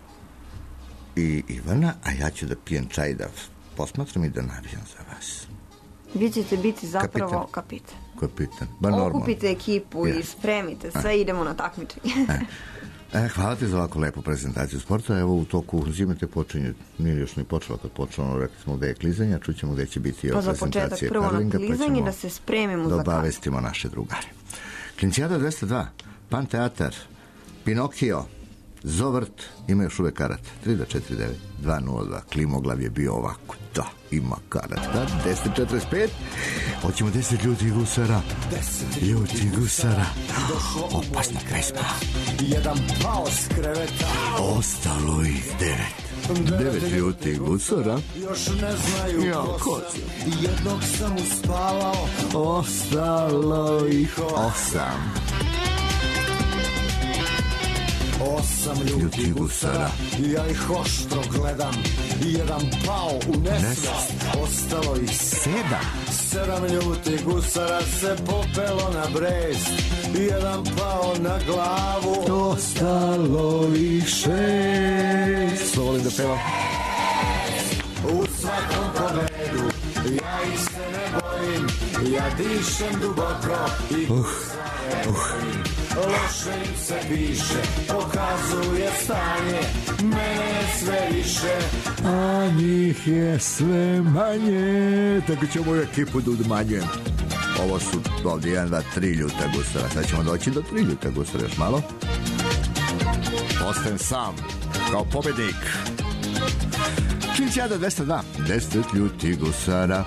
i Ivana, a ja ću da pijem čaj, da posmatram i da navijam za vas. Vi ćete biti zapravo kapitan. Kapitan, ba normalno. Okupite ekipu Yes. i spremite sve, a. idemo na takmičenje. E, hvala ti za ovako lepu prezentaciju sporta. Evo u toku zime te počinje, nije još ni počelo kad počelo, rekli smo gde je klizanje, čućemo gde će biti pa ova prezentacija početak prvo karlinga, na klizanje, da se spremimo da za karling. obavestimo naše drugare. Klincijada dvesta dva, Pan teatar, Pinokio, Zovrt, ima još uvek karat, tri dva četiri devet dva nula dva, Klimoglav je bio ovako, da, ima karat, da, deset četrdeset pet, hoćemo deset ljudi gusara, ljudi gusara, opasna kresma, jedan pao s kreveta, ostalo ih devet, devet ljudi gusara, još ne znaju ja, ko su, jednog sam uspavao, ostalo ih osam. Osam ljutih gusara, ja ih oštro gledam. Jedan pao u nesvest, ostalo ih sedam. Sedam ljutih gusara se popelo na Brest. Jedan pao na glavu, ostalo ih šest. Volim da pevam. U svakom pogledu ja ih se ne bojim. Ja dišem duboko i uh, uh. loše im se piše, pokazuje stanje, mene je sve više, a njih je sve manje. Tako ćemo u ekipu da udmanjujem. Ovo su ovdje jedan, dva, tri ljuta gusara. Sad ćemo doći do tri ljuta gusara još malo. Ostajem sam kao pobednik. Klincijada dvesta dva. Deset ljutih gusara.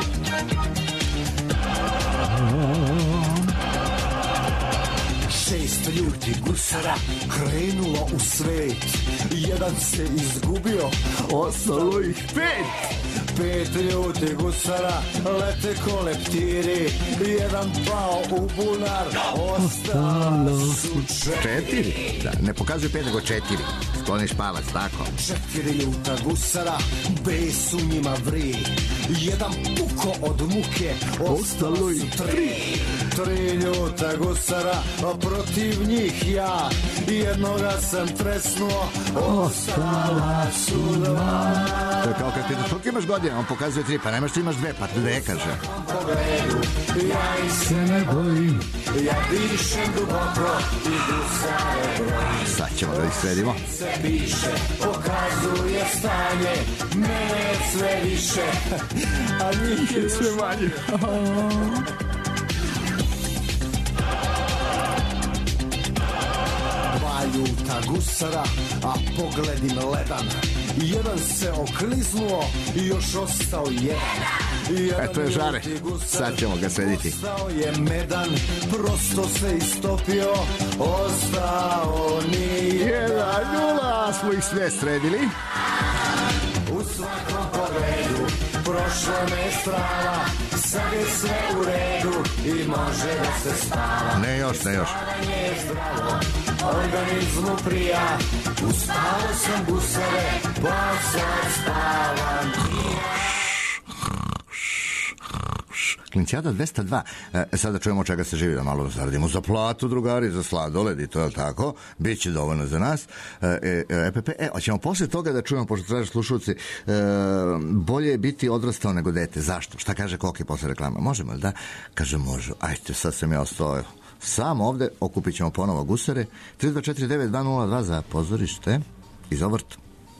Šest ljutih gusara krenulo u svet. Jedan se izgubio, ostalo ih pet. Pet ljutih gusara lete ko leptiri. Jedan pao u bunar, ostalo su četiri. Da, ne pokazuje pet nego četiri. Skloniš palac, tako. Četiri ljuta gusara, bes u njima vri. Jedan puko od muke, ostalo ih tri. Tri ljuta gusara, a protiv njih ja. Jednoga sam tresnuo, ostala su dva. To je kao kad pitaš, koliko imaš godina? On pokazuje tri, pa nemaš ti imaš dve, pa dve kaže. Ja ih se ne bojim, ja dišem duboko i gusare brojim. Sad ćemo da ih sredimo. Se piše, pokazuje stanje, mene je sve više, a njih je sve manje. Dva ljuta gusara, a pogled im ledan. Jedan se okliznuo i još ostao jedan. E, to je žare. Sad ćemo ga srediti. Ostao je medan, prosto se istopio, ostao ni jedan. Nula, smo ih sve sredili. U svakom pogledu prošla me strava, sad je sve u redu i može da se spava. Ne još, ne još. Spavanje je zdravo, organizmu prija. Uspavao sam gusare, pa sad spavam i ja. Klincijada dvesta dva. E, sada čujemo čega se živi, da malo zaradimo za platu, drugari, za sladoled i to je tako. Biće dovoljno za nas. E, e, E P P, e, hoćemo posle toga da čujemo, pošto traže slušalci, e, bolje je biti odrastao nego dete. Zašto? Šta kaže Koki posle reklama? Možemo li da? Kaže, može. Ajde, sad sam ja ostao sam ovde, okupit ćemo ponovo gusare. tri dva četiri devet dva nula dva za pozorište iz Ovrta.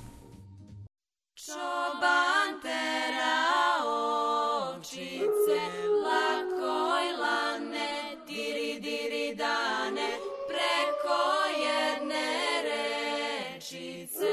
Čoban tera ovčice, lakoj lane, diri diri dane, preko jedne rečice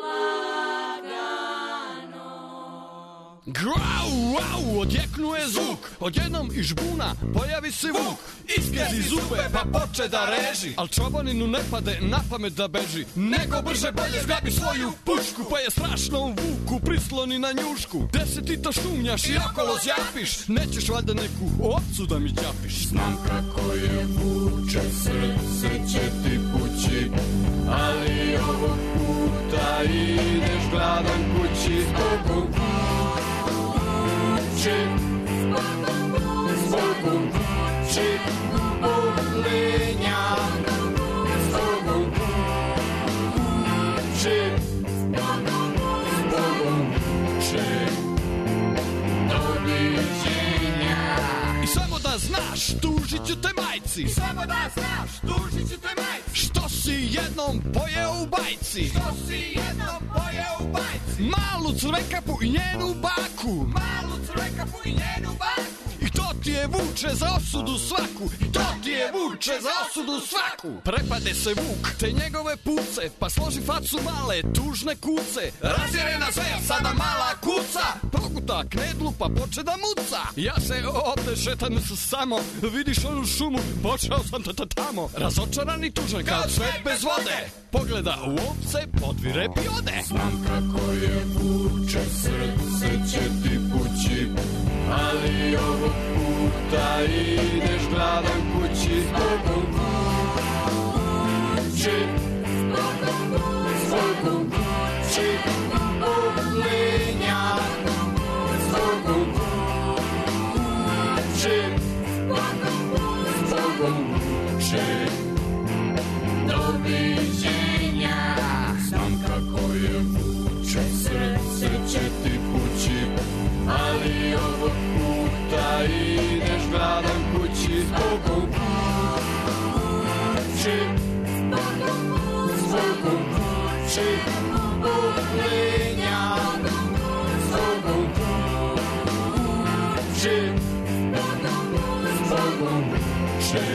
lagano. Grau, wow, odjeknuje zvuk, odjednom iz žbuna pojavi se vuk. Iskezi zube pa poče da reži, al čobaninu ne pade na pamet da beži, nego brže bolje zgrabi svoju pušku, pa je strašno u vuku prisloni na njušku. Gde se ti to šumnjaš i okolo zjapiš, nećeš valjda neku ovcu da mi ćapiš. Znam kako je vuče, srce će ti pući, ali ovog puta ideš gladan kući. Zbogom kući, zbogom kući, bulinja, zbogom kući, zbogom kući, doviđenja. I samo da znaš, tužit ću te majci. Samo da znaš, tužit ću te majci. Što si jednom pojeo u bajci. Što si jednom pojeo u bajci. Malu crvenkapu i njenu baku. Malu crvenkapu i njenu baku. I to ti je vuče za osudu svaku. I to ti je vuče za osudu svaku. Prepade se vuk, te njegove puce, pa složi facu male, tužne kuce. Razjerena zver, sada mala kuca, proguta knedlu pa poče da muca. Ja se ovde šetam samo, vidiš onu šumu, počeo sam tamo. Razočaran i tužan kao cvet bez vode, pogleda u ovce, podvire pjode. Znam kako je vuče, srce će ti pući, ali ovog puta ideš gladan kući. Zbogom kući, Zbogom kući bublinja, zbogom kući, zbogom kući, doviđenja. Znam kako je vuče, srce će ti pući, ali ovog puta ideš gladan kući. Zbogom kući, zbogom kući bublinja, zbogom kući, zbogom kući,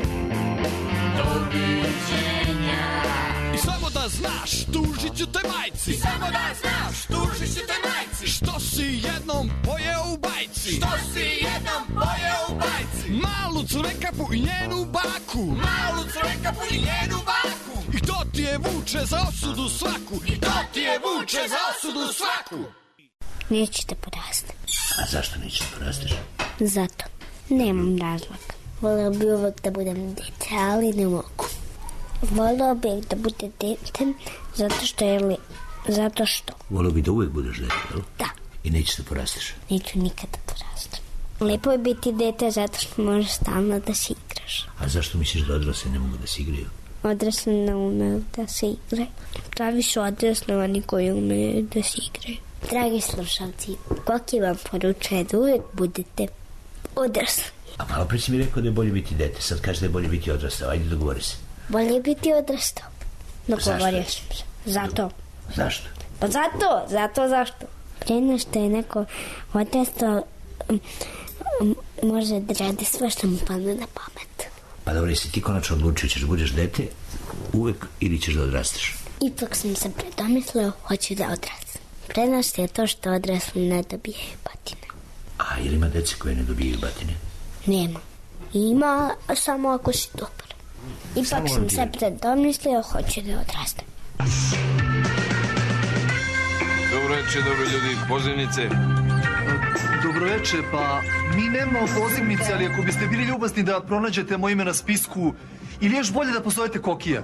doviđenja. I samo da znaš, tužit ću te majci. I samo da znaš, tužit ću te majci. Što si jednom pojeo u bajci. Što si jednom pojeo u bajci. Malu crvenkapu i njenu baku. Malu crvenkapu i njenu baku. I to ti je vuče za osudu svaku. I to ti je vuče za osudu svaku. Nećete porasti. A zašto nećeš da porasteš? Zato. Nemam razloga. Voleo bi uvek da budem dete, ali ne mogu. Voleo bih da bude dete zato što je li... Zato što... Voleo bi da uvek budeš dete, jel? Da. I nećeš da porasteš? Neću nikada porasti. Lepo je biti dete zato što možeš stalno da se igraš. A zašto misliš da odrasli ne mogu da se igraju? Odrasli ne umeju da se igraju. Pravi su odrasli oni koji umeju da se igraju. Dragi slušalci, Koki vam poručuje da uvek budete odrasli. A malo pre si mi rekao da je bolje biti dete, sad kaže da je bolje biti odrastao, ajde dogovori se. Bolje je biti odrastao. Dogovorio sam se. Zato. Zašto? Pa zato, zato zašto. Pre nego što je neko odrastao, um, um, može da radi sve što mu padne na pamet. Pa dobro, jesi ti konačno odlučio, ćeš da budeš dete uvek ili ćeš da odrasteš? Ipak sam se predomislio, hoću da odrastam. Prednost je to što odrasli ne dobijaju batine. A ili ima dece koje ne dobijaju batine? Nema. Ima samo ako si dobar. Ipak samo sam se predomislio, hoću da odrastam. Dobro večer, dobro ljudi, pozivnice. Dobro večer, pa mi nemamo pozivnice, ali ako biste bili ljubazni da pronađete moje ime na spisku, ili još bolje da pozovete Kokija.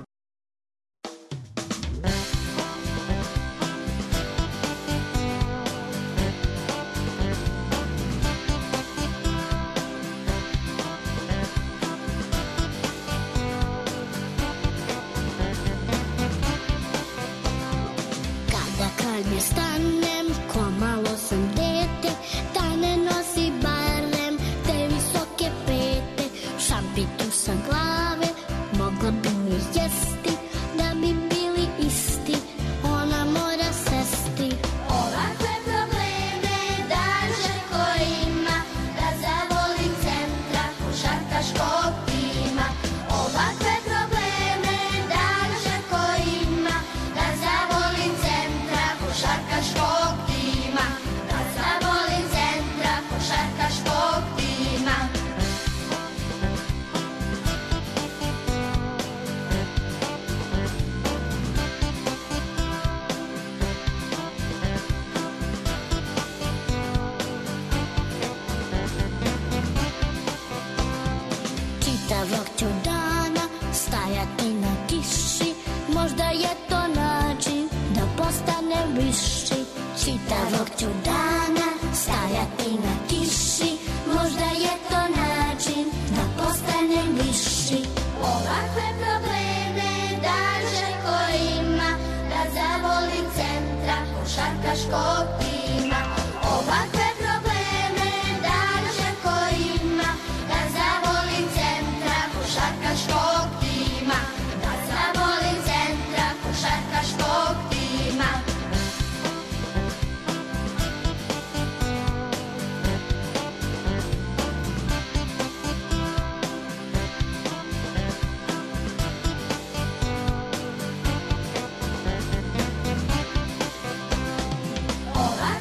Stanem, ko malo sam dete, da ne nosi barem te visoke pete. Šampitu sa glave, mogla bi mi jesti, da bi bili isti, ona mora sesti. Ovakve probleme daže ko ima, da zavoli centra košarkaškog tima. Ovakve probleme daže ko ima, da zavoli centra košarkaškog tima, da zavolim centra košarkaškog tima. Čitavog ću dana stajati na kiši, možda je to način da postanem viši. Čitavog ću dana stajati na kiši, možda je to način da postanem viši. Ovakve probleme daže ko ima, da zavolim centra košarkaškog tima. Ovakve probleme daže ko ima, da zavolim centra košarkaškog tima, da zavolim centra košarkaškog tima. Ovakve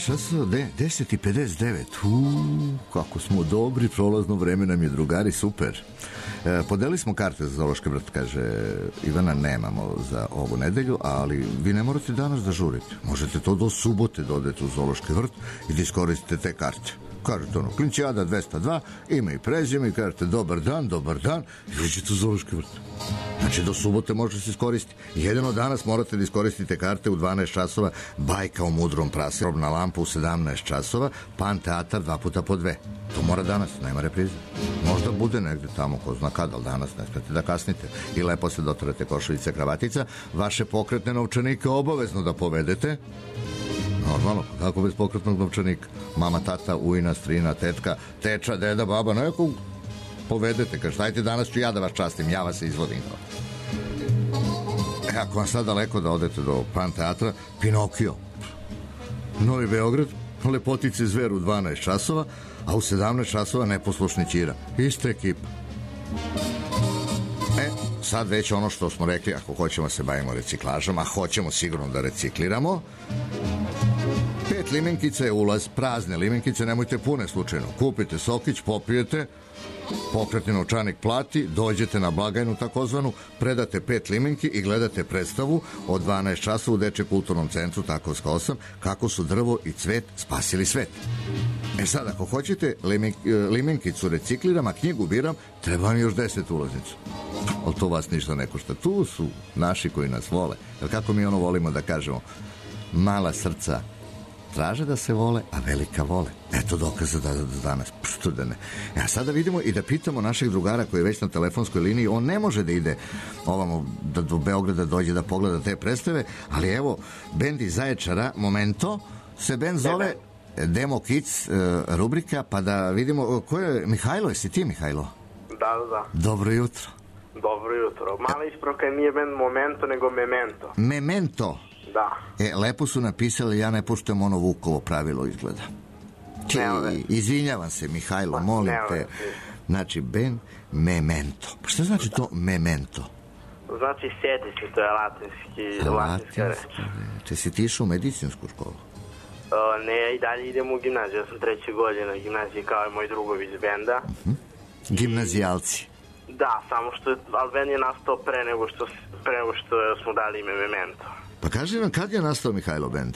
sedamnaest časova, deset i pedeset devet. Uuu, kako smo dobri, prolazno vreme nam je, drugari, super. E, podeli smo karte za Zoološki vrt, kaže Ivana, nemamo za ovu nedelju, ali vi ne morate danas da žurite. Možete to do subote da odete u Zoološki vrt i da iskoristite te karte. Kažete ono, Klinčijada dvesta dva, ime i prezime i kažete dobar dan, dobar dan i uđete u Zoološki vrt. Znači do subote možete se iskoristiti. Jedino danas morate da iskoristite karte u dvanaest časova, bajka o mudrom prase, robna lampa u sedamnaest časova, Pan teatar dva puta po dve. To mora danas, nema reprize. Možda bude negde tamo, ko zna kada, ali danas ne smete da kasnite. I lepo se dotrete košuljice, kravatica. Vaše pokretne novčanike obavezno da povedete. Normalno, kako bez pokretnog novčanika? Mama, tata, ujna, strina, tetka, teča, deda, baba, nekog povedete. Kaže, dajte, danas ću ja da vas častim, ja vas se izvodim. E, ako vam sad daleko da odete do Pan teatra, Pinokio. Novi Beograd, Lepotice zver u dvanaest časova, a u sedamnaest časova Neposlušni Ćira. Ista ekipa. E, sad već ono što smo rekli, ako hoćemo se bavimo reciklažom, a hoćemo sigurno da recikliramo, pet limenkica je ulaz, prazne limenkice, nemojte pune slučajno. Kupite sokić, popijete, pokretni novčanik plati, dođete na blagajnu takozvanu, predate pet limenki i gledate predstavu od dvanaest časova u Dečjem kulturnom centru Takovska osam, kako su drvo i cvet spasili svet. E sad, ako hoćete limen, limenkicu recikliram, a knjigu biram, treba vam još deset ulaznica. Ali to vas ništa ne košta. Tu su naši koji nas vole. Jer kako mi ono volimo da kažemo, mala srca traže da se vole, a velika vole. Eto dokaza da, da danas, što da ne. A sada vidimo i da pitamo našeg drugara koji je već na telefonskoj liniji, on ne može da ide ovamo da do Beograda dođe da pogleda te predstave, ali evo, bend iz Zaječara, Momento, se bend zove Demo Kids, rubrika, pa da vidimo, ko je, Mihajlo, jesi ti Mihajlo? Da, da. Dobro jutro. Dobro jutro. Mala ispravka, nije bend Momento, nego Memento. Memento? Da. E, lepo su napisali, ja ne poštujem ono Vukovo pravilo izgleda. Či, izvinjavam se, Mihajlo, molim te. Znači, ben Memento. Pa šta znači to Memento? Znači, sjeti se, to je latinski, latinska reč. Če si ti išao u medicinsku školu? Uh, ne, i dalje idem u gimnaziju, ja sam treće godine u gimnaziji kao i moj drugovi iz benda. Uh-huh. Gimnazijalci? Da, samo što je, ali bend je nastao pre nego što, pre nego što smo dali ime Memento. Pa kaži nam, kad je nastao Mihajlo bend?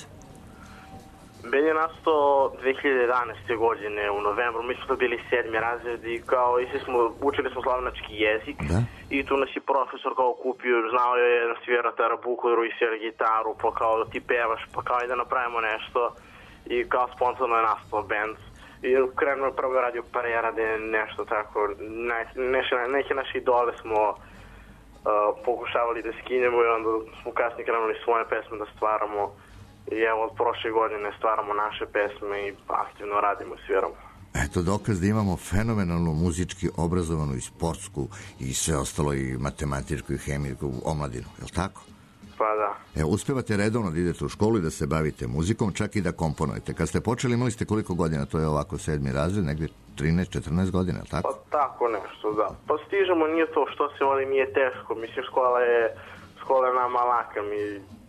Bend je nastao dve hiljade jedanaeste. godine u novembru. Mi smo bili sedmi razred i kao išli smo, učili smo slavnački jezik. Da? I tu nas je profesor kao kupio, znao je na svira tarabukoru i svira gitaru, pa kao ti pevaš, pa kao i da napravimo nešto. I kao sponsorno je nastao bend. I krenuo je prvo radio Pare rade nešto tako. Ne, neke, neke naše idole smo Uh, pokušavali da skinjemo i onda smo kasnije krenuli svoje pesme da stvaramo i evo od prošle godine stvaramo naše pesme i aktivno radimo i sviramo. Eto dokaz da imamo fenomenalnu muzički obrazovanu i sportsku i sve ostalo i matematičku i hemijsku omladinu, je li tako? Pa da. Evo, uspevate redovno da idete u školu i da se bavite muzikom, čak i da komponujete. Kad ste počeli imali ste koliko godina? To je ovako sedmi razred, negdje trinaest četrnaest godina, je li tako? Pa tako nešto, da. Pa stižemo, nije to što se voli, nije teško. Mislim, škola je, škola je nama laka, mi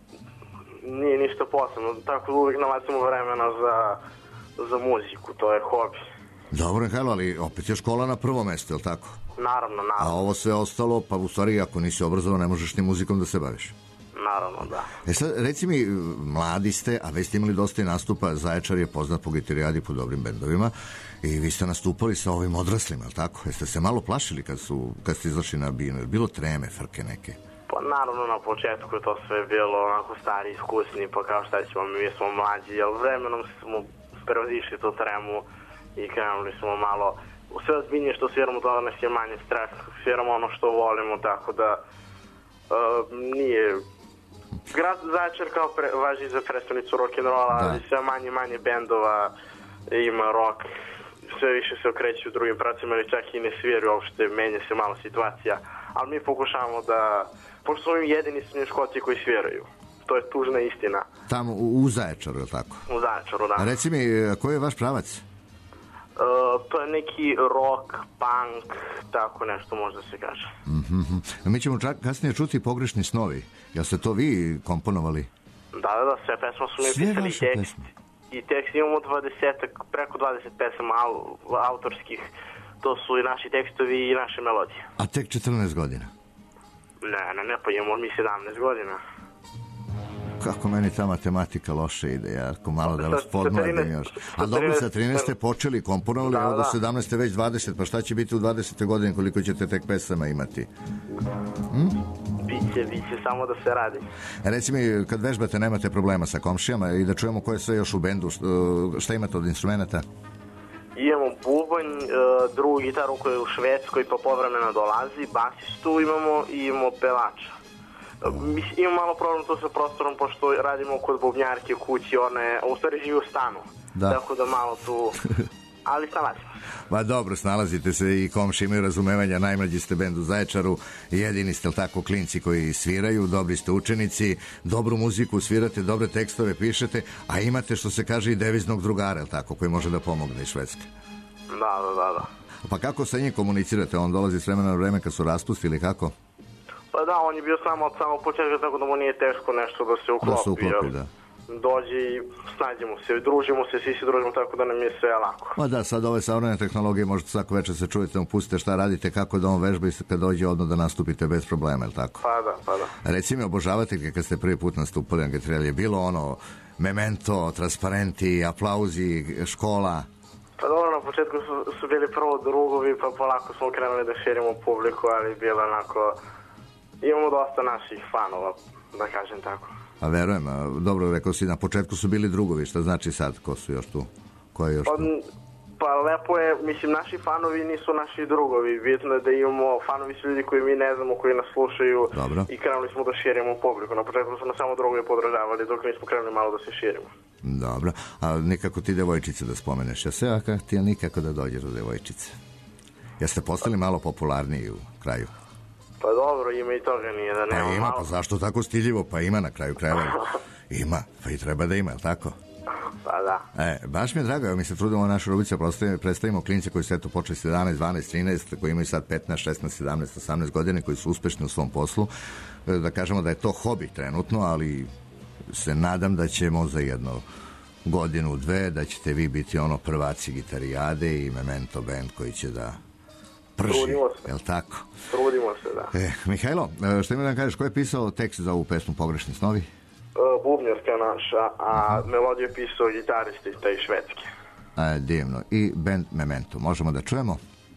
nije ništa posebno. Tako uvijek nalazimo vremena za, za muziku, to je hobi. Dobro, Mihajlo, ali opet je škola na prvo mesto, je li tako? Naravno, naravno. A ovo sve ostalo, pa u stvari ako nisi obrazovan, ne možeš ni muzikom da se baviš. Naravno, da. E sad, reci mi, mladi ste, a već ste imali dosta i nastupa, Zaječar je poznat po gitarijadi, po dobrim bendovima, i vi ste nastupali sa ovim odraslima, je li tako? Jeste se malo plašili kad, su, kad ste izašli na binu? Bilo treme, frke neke? Pa naravno, na početku je to sve bilo onako stari, iskusni, pa kao šta ćemo, mi smo mlađi, ali vremenom smo prevazišli tu tremu i krenuli smo malo, sve ozbiljnije što sviramo, to nas je manje stres, sviramo ono što volimo, tako da uh, nije... Grad Zaječar kao pre, važi za prestonicu rock'n'rolla, ali sve manje manje bendova ima rock, sve više se okreću u drugim pravcima ili čak i ne sviraju uopšte, menja se malo situacija, ali mi pokušavamo da, pošto smo im jedini srednjoškolci koji sviraju, to je tužna istina. Tamo u, u Zaječaru, je li tako? U Zaječaru, da. A reci mi, koji je vaš pravac? Uh, to je neki rock, punk, tako nešto možda se kaže. Mm-hmm. Mi ćemo čak kasnije čuti Pogrešni snovi. Jel ste to vi komponovali? Da, da, da, sve pesma su mi pisali tekst. i tekst imamo dvadesetak, preko dvadeset pesama autorskih. To su i naši tekstovi i naše melodije. A tek četrnaest godina? Ne, ne, ne, pa imamo mi sedamnaest godina. Kako meni ta matematika loše ide, ja, ako malo da vas podmladim još. A dobro, sa trinaeste ste počeli, komponovali, da, evo do da. sedamnaeste već dvadeset, pa šta će biti u dvadesete godine koliko ćete tek pesama imati? Hm? Biće, biće, samo da se radi. E, reci mi, kad vežbate nemate problema sa komšijama i da čujemo ko je sve još u bendu, šta imate od instrumenta? Imamo bubanj, drugu gitaru koja je u Švedskoj pa povremeno dolazi, basistu imamo i imamo pevača. Imamo malo problem to sa prostorom pošto radimo kod bubnjarke kući, ona je, u stvari živi u stanu, da. Tako da malo tu, ali snalazimo. Ma dobro, snalazite se i komši imaju razumevanja, najmlađi ste bend u Zaječaru, jedini ste tako klinci koji sviraju, dobri ste učenici, dobru muziku svirate, dobre tekstove pišete, a imate što se kaže i deviznog drugara, tako, koji može da pomogne iz Švedske. Da, da, da, da. Pa kako sa njim komunicirate? On dolazi s vremena na vreme kad su raspustili, kako? Pa da, on je bio samo od samog početka, tako da mu nije teško nešto da se uklopi. Da se uklopi, da. Dođe i snađemo se, družimo se, svi se družimo, tako da nam je sve lako. Ma da, sad ove savremene tehnologije možete svako večer se čujete, mu pustite šta radite, kako da on vežba i kad dođe odmah da nastupite bez problema, je li tako? Pa da, pa da. Reci mi, obožavate kad ste prvi put nastupili na Getrijalije, je bilo ono memento, transparenti, aplauzi, škola? Pa dobro, na početku su, su bili prvo drugovi, pa polako smo krenuli da širimo publiku, ali bilo onako, imamo dosta naših fanova, da kažem tako. A verujem, a, dobro, rekao si, na početku su bili drugovi, šta znači sad, ko su još tu? Ko je još pa, tu? Pa lepo je, mislim, naši fanovi nisu naši drugovi, bitno je da imamo, fanovi su ljudi koji mi ne znamo, koji nas slušaju. Dobro. I krenuli smo da širimo publiku. Na početku smo samo drugovi podržavali, dok nismo krenuli malo da se širimo. Dobro, a nikako ti devojčice da spomeneš, ja sve, a kako ti je nikako da dođeš do devojčice? Jeste postali malo popularniji u kraju? Pa dobro, ima i toga, nije da nema pa ima, malo. Pa zašto tako stiljivo? Pa ima na kraju krajeva. Ima, pa i treba da ima, je li tako? Pa da. E, baš mi je drago, mi se trudimo na našoj rubrici, predstavimo klince koji su eto počeli s jedanaest, dvanaest, trinaest, koji imaju sad petnaest, šesnaest, sedamnaest, osamnaest godine, koji su uspešni u svom poslu. Da kažemo da je to hobi trenutno, ali se nadam da ćemo za jednu godinu, dve, da ćete vi biti ono prvaci gitarijade i memento band koji će da prži, Trudimo se. je li tako? Trudimo se, da. E, Mihajlo, što ima da kažeš, ko je pisao tekst za ovu pesmu Pogrešni snovi? Bubnjarska naša, a melodiju je pisao gitarista iz te Švedske. A, divno. I band Memento. Možemo da čujemo?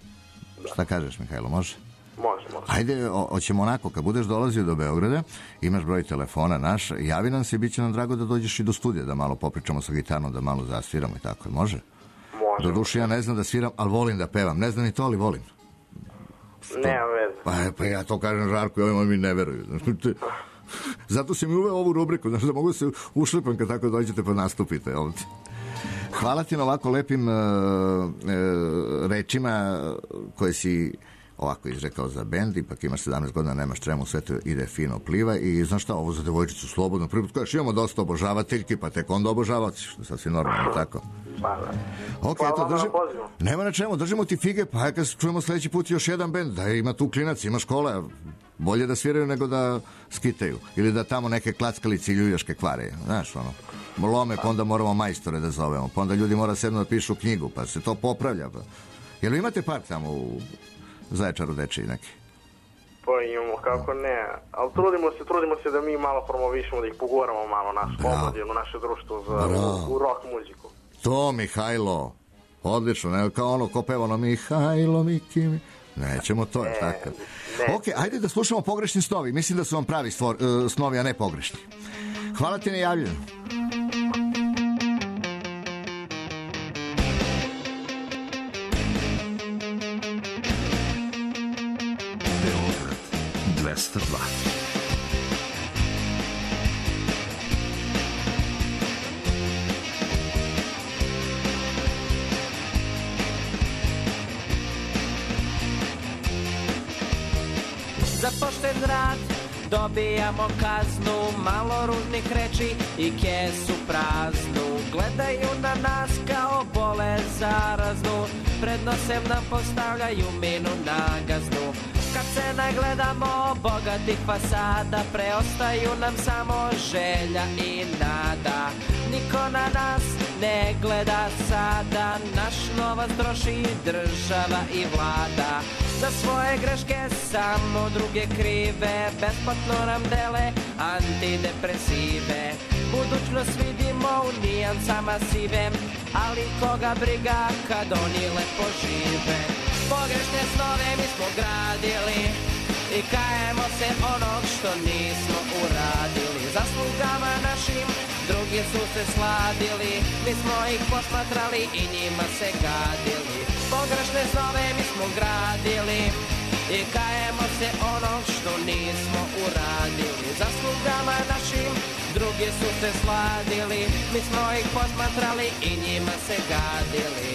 Da. Šta kažeš, Mihajlo, može? Može, može. Ajde, hoćemo onako, kad budeš dolazio do Beograda, imaš broj telefona naš, javi nam se i bit će nam drago da dođeš i do studija, da malo popričamo sa gitarnom, da malo zasviramo i tako. Može? Može. Doduše, ja ne znam da sviram, ali volim da pevam. Ne znam ni to, ali volim. Nema veze. Pa, pa ja to kažem Žarku i ovima mi ne veruju. Zato si mi uveo ovu rubriku, znaš, da mogu da se ušlepam kad tako dođete pa nastupite ovdje. Hvala ti na ovako lepim uh, uh, rečima koje si ovako izrekao za bend, ipak imaš sedamnaest godina, nemaš tremu, sve to ide fino, pliva i znaš šta, ovo za devojčicu slobodno prvi put kažeš, imamo dosta obožavateljki, pa tek onda obožavaci, što je sasvim normalno, tako? Hvala. Ok, eto, držim, nema na čemu, držimo ti fige, pa aj kad čujemo sledeći put još jedan bend, da ima tu klinac, ima škola, bolje da sviraju nego da skitaju, ili da tamo neke klackalice i ljuljaške kvare, znaš, ono, lome, pa onda moramo majstore da zovemo, pa onda ljudi mora sedno da pišu knjigu, pa se to popravlja, pa. Jel imate park tamo u Zaječaru dečiji neki? Pa imamo, kako ne, ali trudimo se, trudimo se da mi malo promovišemo, da ih poguramo malo naš omladinu, naše društvo za, u, u rock muziku. To, Mihajlo, odlično, ne, kao ono ko peva ono Mihajlo, Miki, mi... nećemo to, je tako. Ne. Ok, ajde da slušamo Pogrešni snovi, mislim da su vam pravi stvor, uh, snovi, a ne pogrešni. Hvala ti na javljanju. Beograd dvesta dva. Za pošten rad dobijamo kaznu, malo ružnih reči i kesu praznu. Gledaju na nas kao bolest zaraznu, pred nosem nam postavljaju minu na gaznu. Kad se nagledamo bogatih fasada, preostaju nam samo želja i nada. Niko na nas ne gleda sada, naš novac troši država i vlada. Za svoje greške samo druge krive, besplatno nam dele antidepresive. Budućnost vidimo u nijansama sive, ali koga briga kad oni lepo žive. Pogrešne snove mi smo gradili i kajemo se onog što nismo uradili. Zaslugama našim drugi su se sladili, mi smo ih posmatrali i njima se gadili. Pogrešne snove mi smo gradili i kajemo se onog što nismo uradili. Zaslugama našim drugi su se sladili, mi smo ih posmatrali i njima se gadili.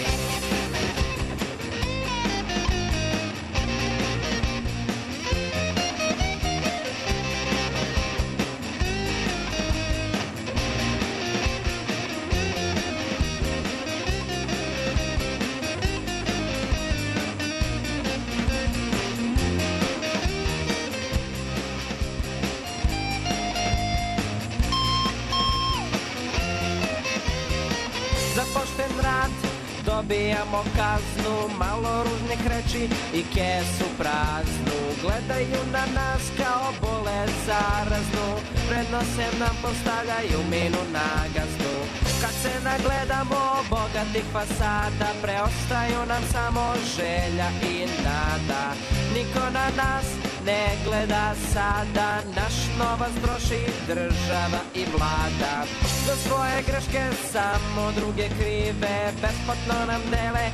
Dobijamo kaznu, malo ružnih reči i kesu praznu. Gledaju na nas kao bolest zaraznu, prednose nam postavljaju minu na gazdu. Kad se nagledamo bogatih fasada, preostaju nam samo želja i nada. Niko na nas ne gleda sada, naš novac troši država i vlada. Za svoje greške samo druge krive, besplatno nam dele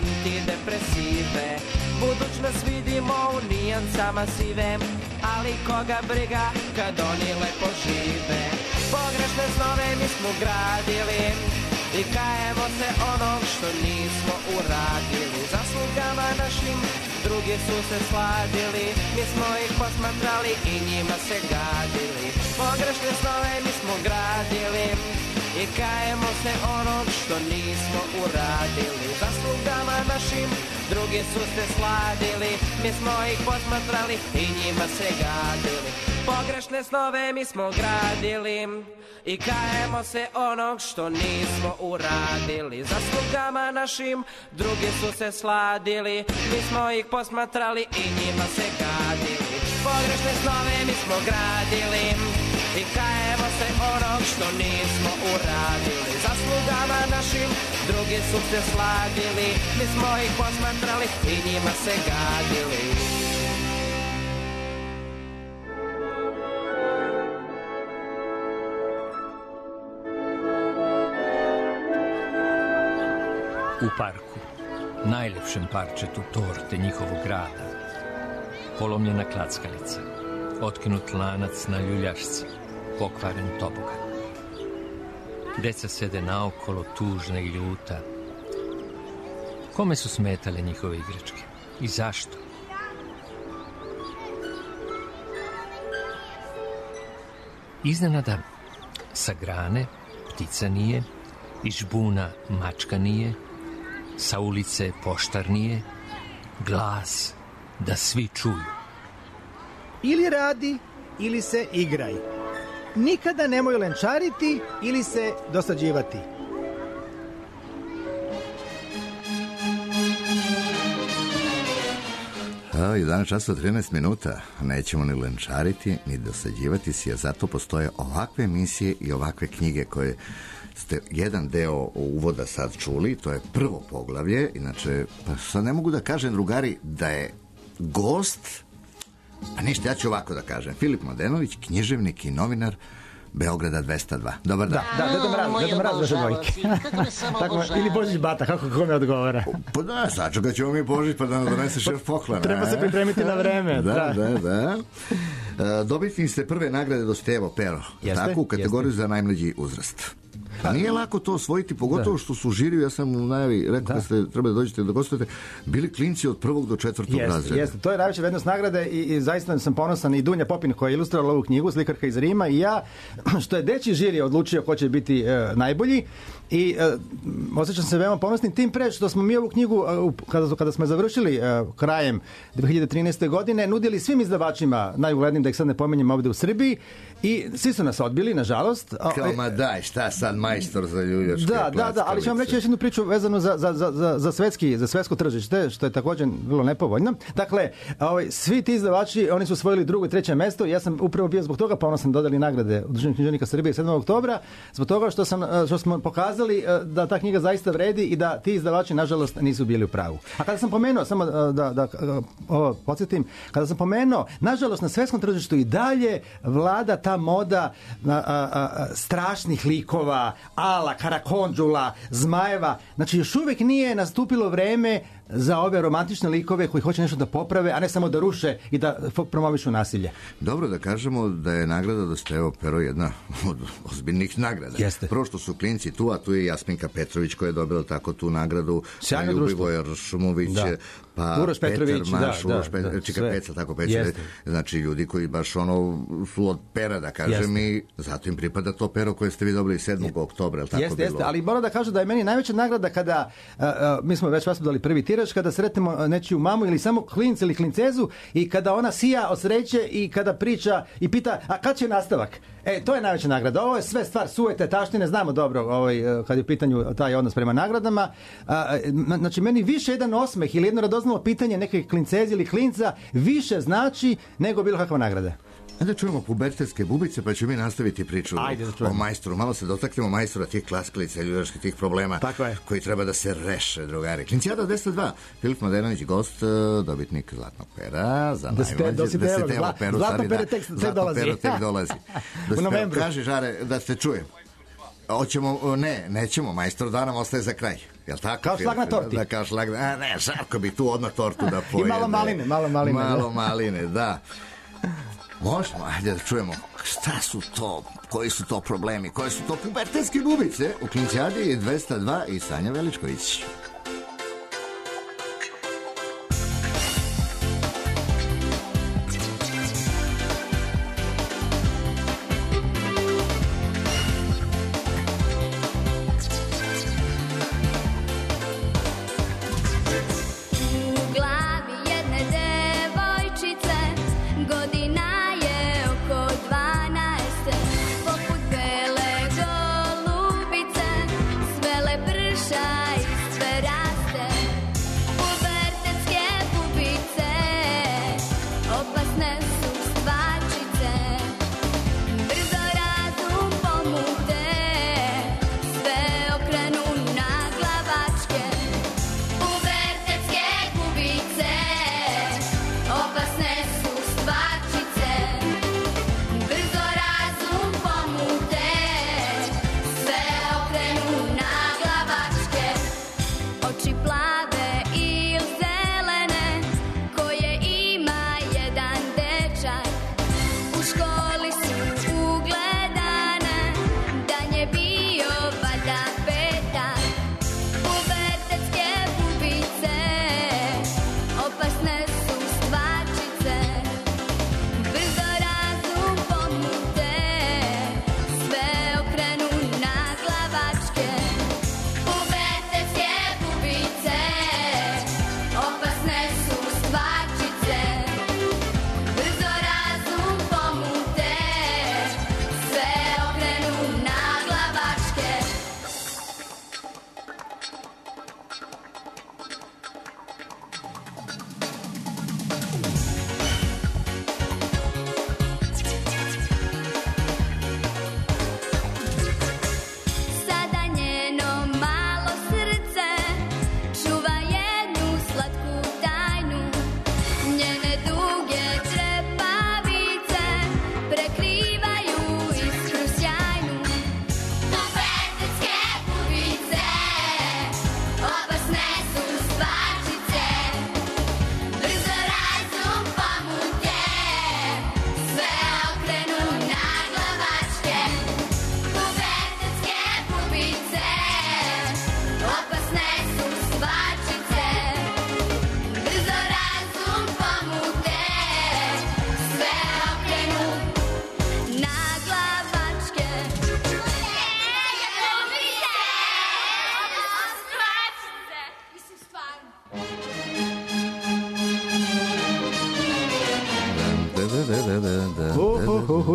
antidepresive. Budućnost vidimo u nijansama sive, ali koga briga kad oni lepo žive. Pogrešne snove mi smo gradili i kajemo se onog što nismo uradili. Zaslugama našim drugi su se sladili, mi smo ih posmatrali i njima se gadili. Pogrešne snove mi smo gradili i kajemo se onog što nismo uradili. Zaslugama našim drugi su se sladili, mi smo ih posmatrali i njima se gadili. Pogrešne snove mi smo gradili i kajemo se onog što nismo uradili. Zaslugama našim drugi su se sladili, mi smo ih posmatrali i njima se gadili. Pogrešne snove mi smo gradili i kajemo se onog što nismo uradili. Zaslugama našim drugi su se sladili, mi smo ih posmatrali i njima se gadili. U parku, najljepšem parčetu torte njihovog grada, polomljena klackalica, otkinut lanac na ljuljašci, pokvaren tobogan. Deca sede naokolo, tužna i ljuta. Kome su smetale njihove igračke? I zašto? Iznenada, sa grane ptica nije, iz žbuna mačka nije, sa ulice poštar nije, glas da svi čuju. Ili radi, ili se igraj. Nikada nemoj lenčariti ili se dosađivati. A, jedanaest časova trinaest minuta. Nećemo ni lenčariti, ni dosađivati se, jer zato postoje ovakve emisije i ovakve knjige koje ste jedan deo uvoda sad čuli, to je prvo poglavlje. Inače, pa sad ne mogu da kažem, drugari, da je gost, pa ništa, ja ću ovako da kažem, Filip Mladenović, književnik i novinar Beograda dvesta dva. Dobar dan. Da, da, Deda Mraz, Deda Mraz vaše dvojke. Tako, ili Božić Bata, kako kome odgovara. Pa da, sačukat ćemo mi Božić pa da nam donese šef poklana. Treba se pripremiti na vreme. Da, da, da. Dobitnik ste prve nagrade Dositejevo pero, Jeste, tako, u kategoriju jeste. za najmlađi uzrast. A nije lako to osvojiti, pogotovo Da. što su u žiriju, ja sam u najavi rekao da ste treba da dođete da gostujete, bili klinci od prvog do četvrtog Jeste, razreda. jeste. To je najveća vrednost nagrade i, i zaista sam ponosan i Dunja Popin koja je ilustrala ovu knjigu, slikarka iz Rima i ja, što je dečji žiri odlučio ko će biti e, najbolji i e, osjećam se veoma ponosnim tim pre što smo mi ovu knjigu e, u- kada, kada smo je završili e, krajem dve hiljade trinaeste. godine nudili svim izdavačima, najuglednijim da ih sad ne pomenjem ovde u Srbiji i svi su nas odbili, nažalost. A, Kao, ma daj, šta sad majstor za ljuljačke Da, da, da, ali ću vam reći još jednu priču vezanu za, za, za, za, za, svetski, za svetsko tržište, što je također vrlo nepovoljno. Dakle, ovaj, svi ti izdavači, oni su osvojili drugo i treće mesto i ja sam upravo bio zbog toga ponosan dodali nagrade Udruženju književnika Srbije sedmog oktobra, zbog toga što, sam, što smo pokazali eh, da ta knjiga zaista vredi i da ti izdavači, nažalost, nisu bili u pravu. A kada sam pomenuo, samo eh, da, da eh, ovo podsjetim, kada sam pomenuo, nažalost, na svetskom tržištu i dalje vlada ta moda a, a, a, strašnih likova, ala, karakondžula, zmajeva. Znači, još uvijek nije nastupilo vreme za ove romantične likove koji hoće nešto da poprave, a ne samo da ruše i da fo- promovišu nasilje. Dobro da kažemo da je nagrada Dostojevo pero jedna od ozbiljnih nagrada. Jeste. Prvo što su klinci tu, a tu je Jasminka Petrović koja je dobila tako tu nagradu, Sjajno Ljubivoj društvo. Šumović, Da. pa Uroš Petar Petrović, Marš, da, Uroš da, Pet- da, Čika sve. Peca, tako Peca. Jeste. Znači ljudi koji baš ono su od pera, da kažem, Jeste. i zato im pripada to pero koje ste vi dobili sedmog oktobra, jel tako Jeste, bilo? jeste, ali moram da kažem da je meni najveća nagrada kada, a, a, mi smo već vas dali prvi tiraž, kada sretnemo a, nečiju mamu ili samo klinca ili klincezu i kada ona sija od sreće i kada priča i pita, a kad će nastavak? E, to je najveća nagrada. Ovo je sve stvar sujete, taštine, znamo dobro ovaj, kad je u pitanju taj odnos prema nagradama. A, a, znači, meni više jedan osmeh ili jedno radoznalo pitanje neke klincezi ili klinca više znači nego bilo kakva nagrada. Ajde čujemo pubertetske bubice, pa ćemo mi nastaviti priču Ajde da čujemo. o majstoru. Malo se dotaknemo majstora tih klaskalica, ljudjačkih tih problema Tako je. koji treba da se reše, drugari. Klincijada dvesta dva, Filip Mladenović, gost, eh, dobitnik Zlatnog pera, za Da si te- najmlađe. da si te- se telo zla- peru, Zlatno stari, pero da. tek- tek Zlatno dolazi. pero tek dolazi. Da U se novembru. Kaži, Žare, da te čujem. Hoćemo, ne, nećemo, majstor da nam ostaje za kraj. Jel tako? Kao šlag na Filipe? torti. Da, kao šlag na... A ne, Žarko bi tu odmah tortu da pojede. I malo maline, malo maline, Malo da. maline, da. Možemo, ajde da čujemo šta su to, koji su to problemi, koje su to pubertetske bubice u Klincijadi dvesta dva i Sanja Veličković. U glavi jedne devojčice godina je oko dvanaest. Poput bele golubice, svele prša i sve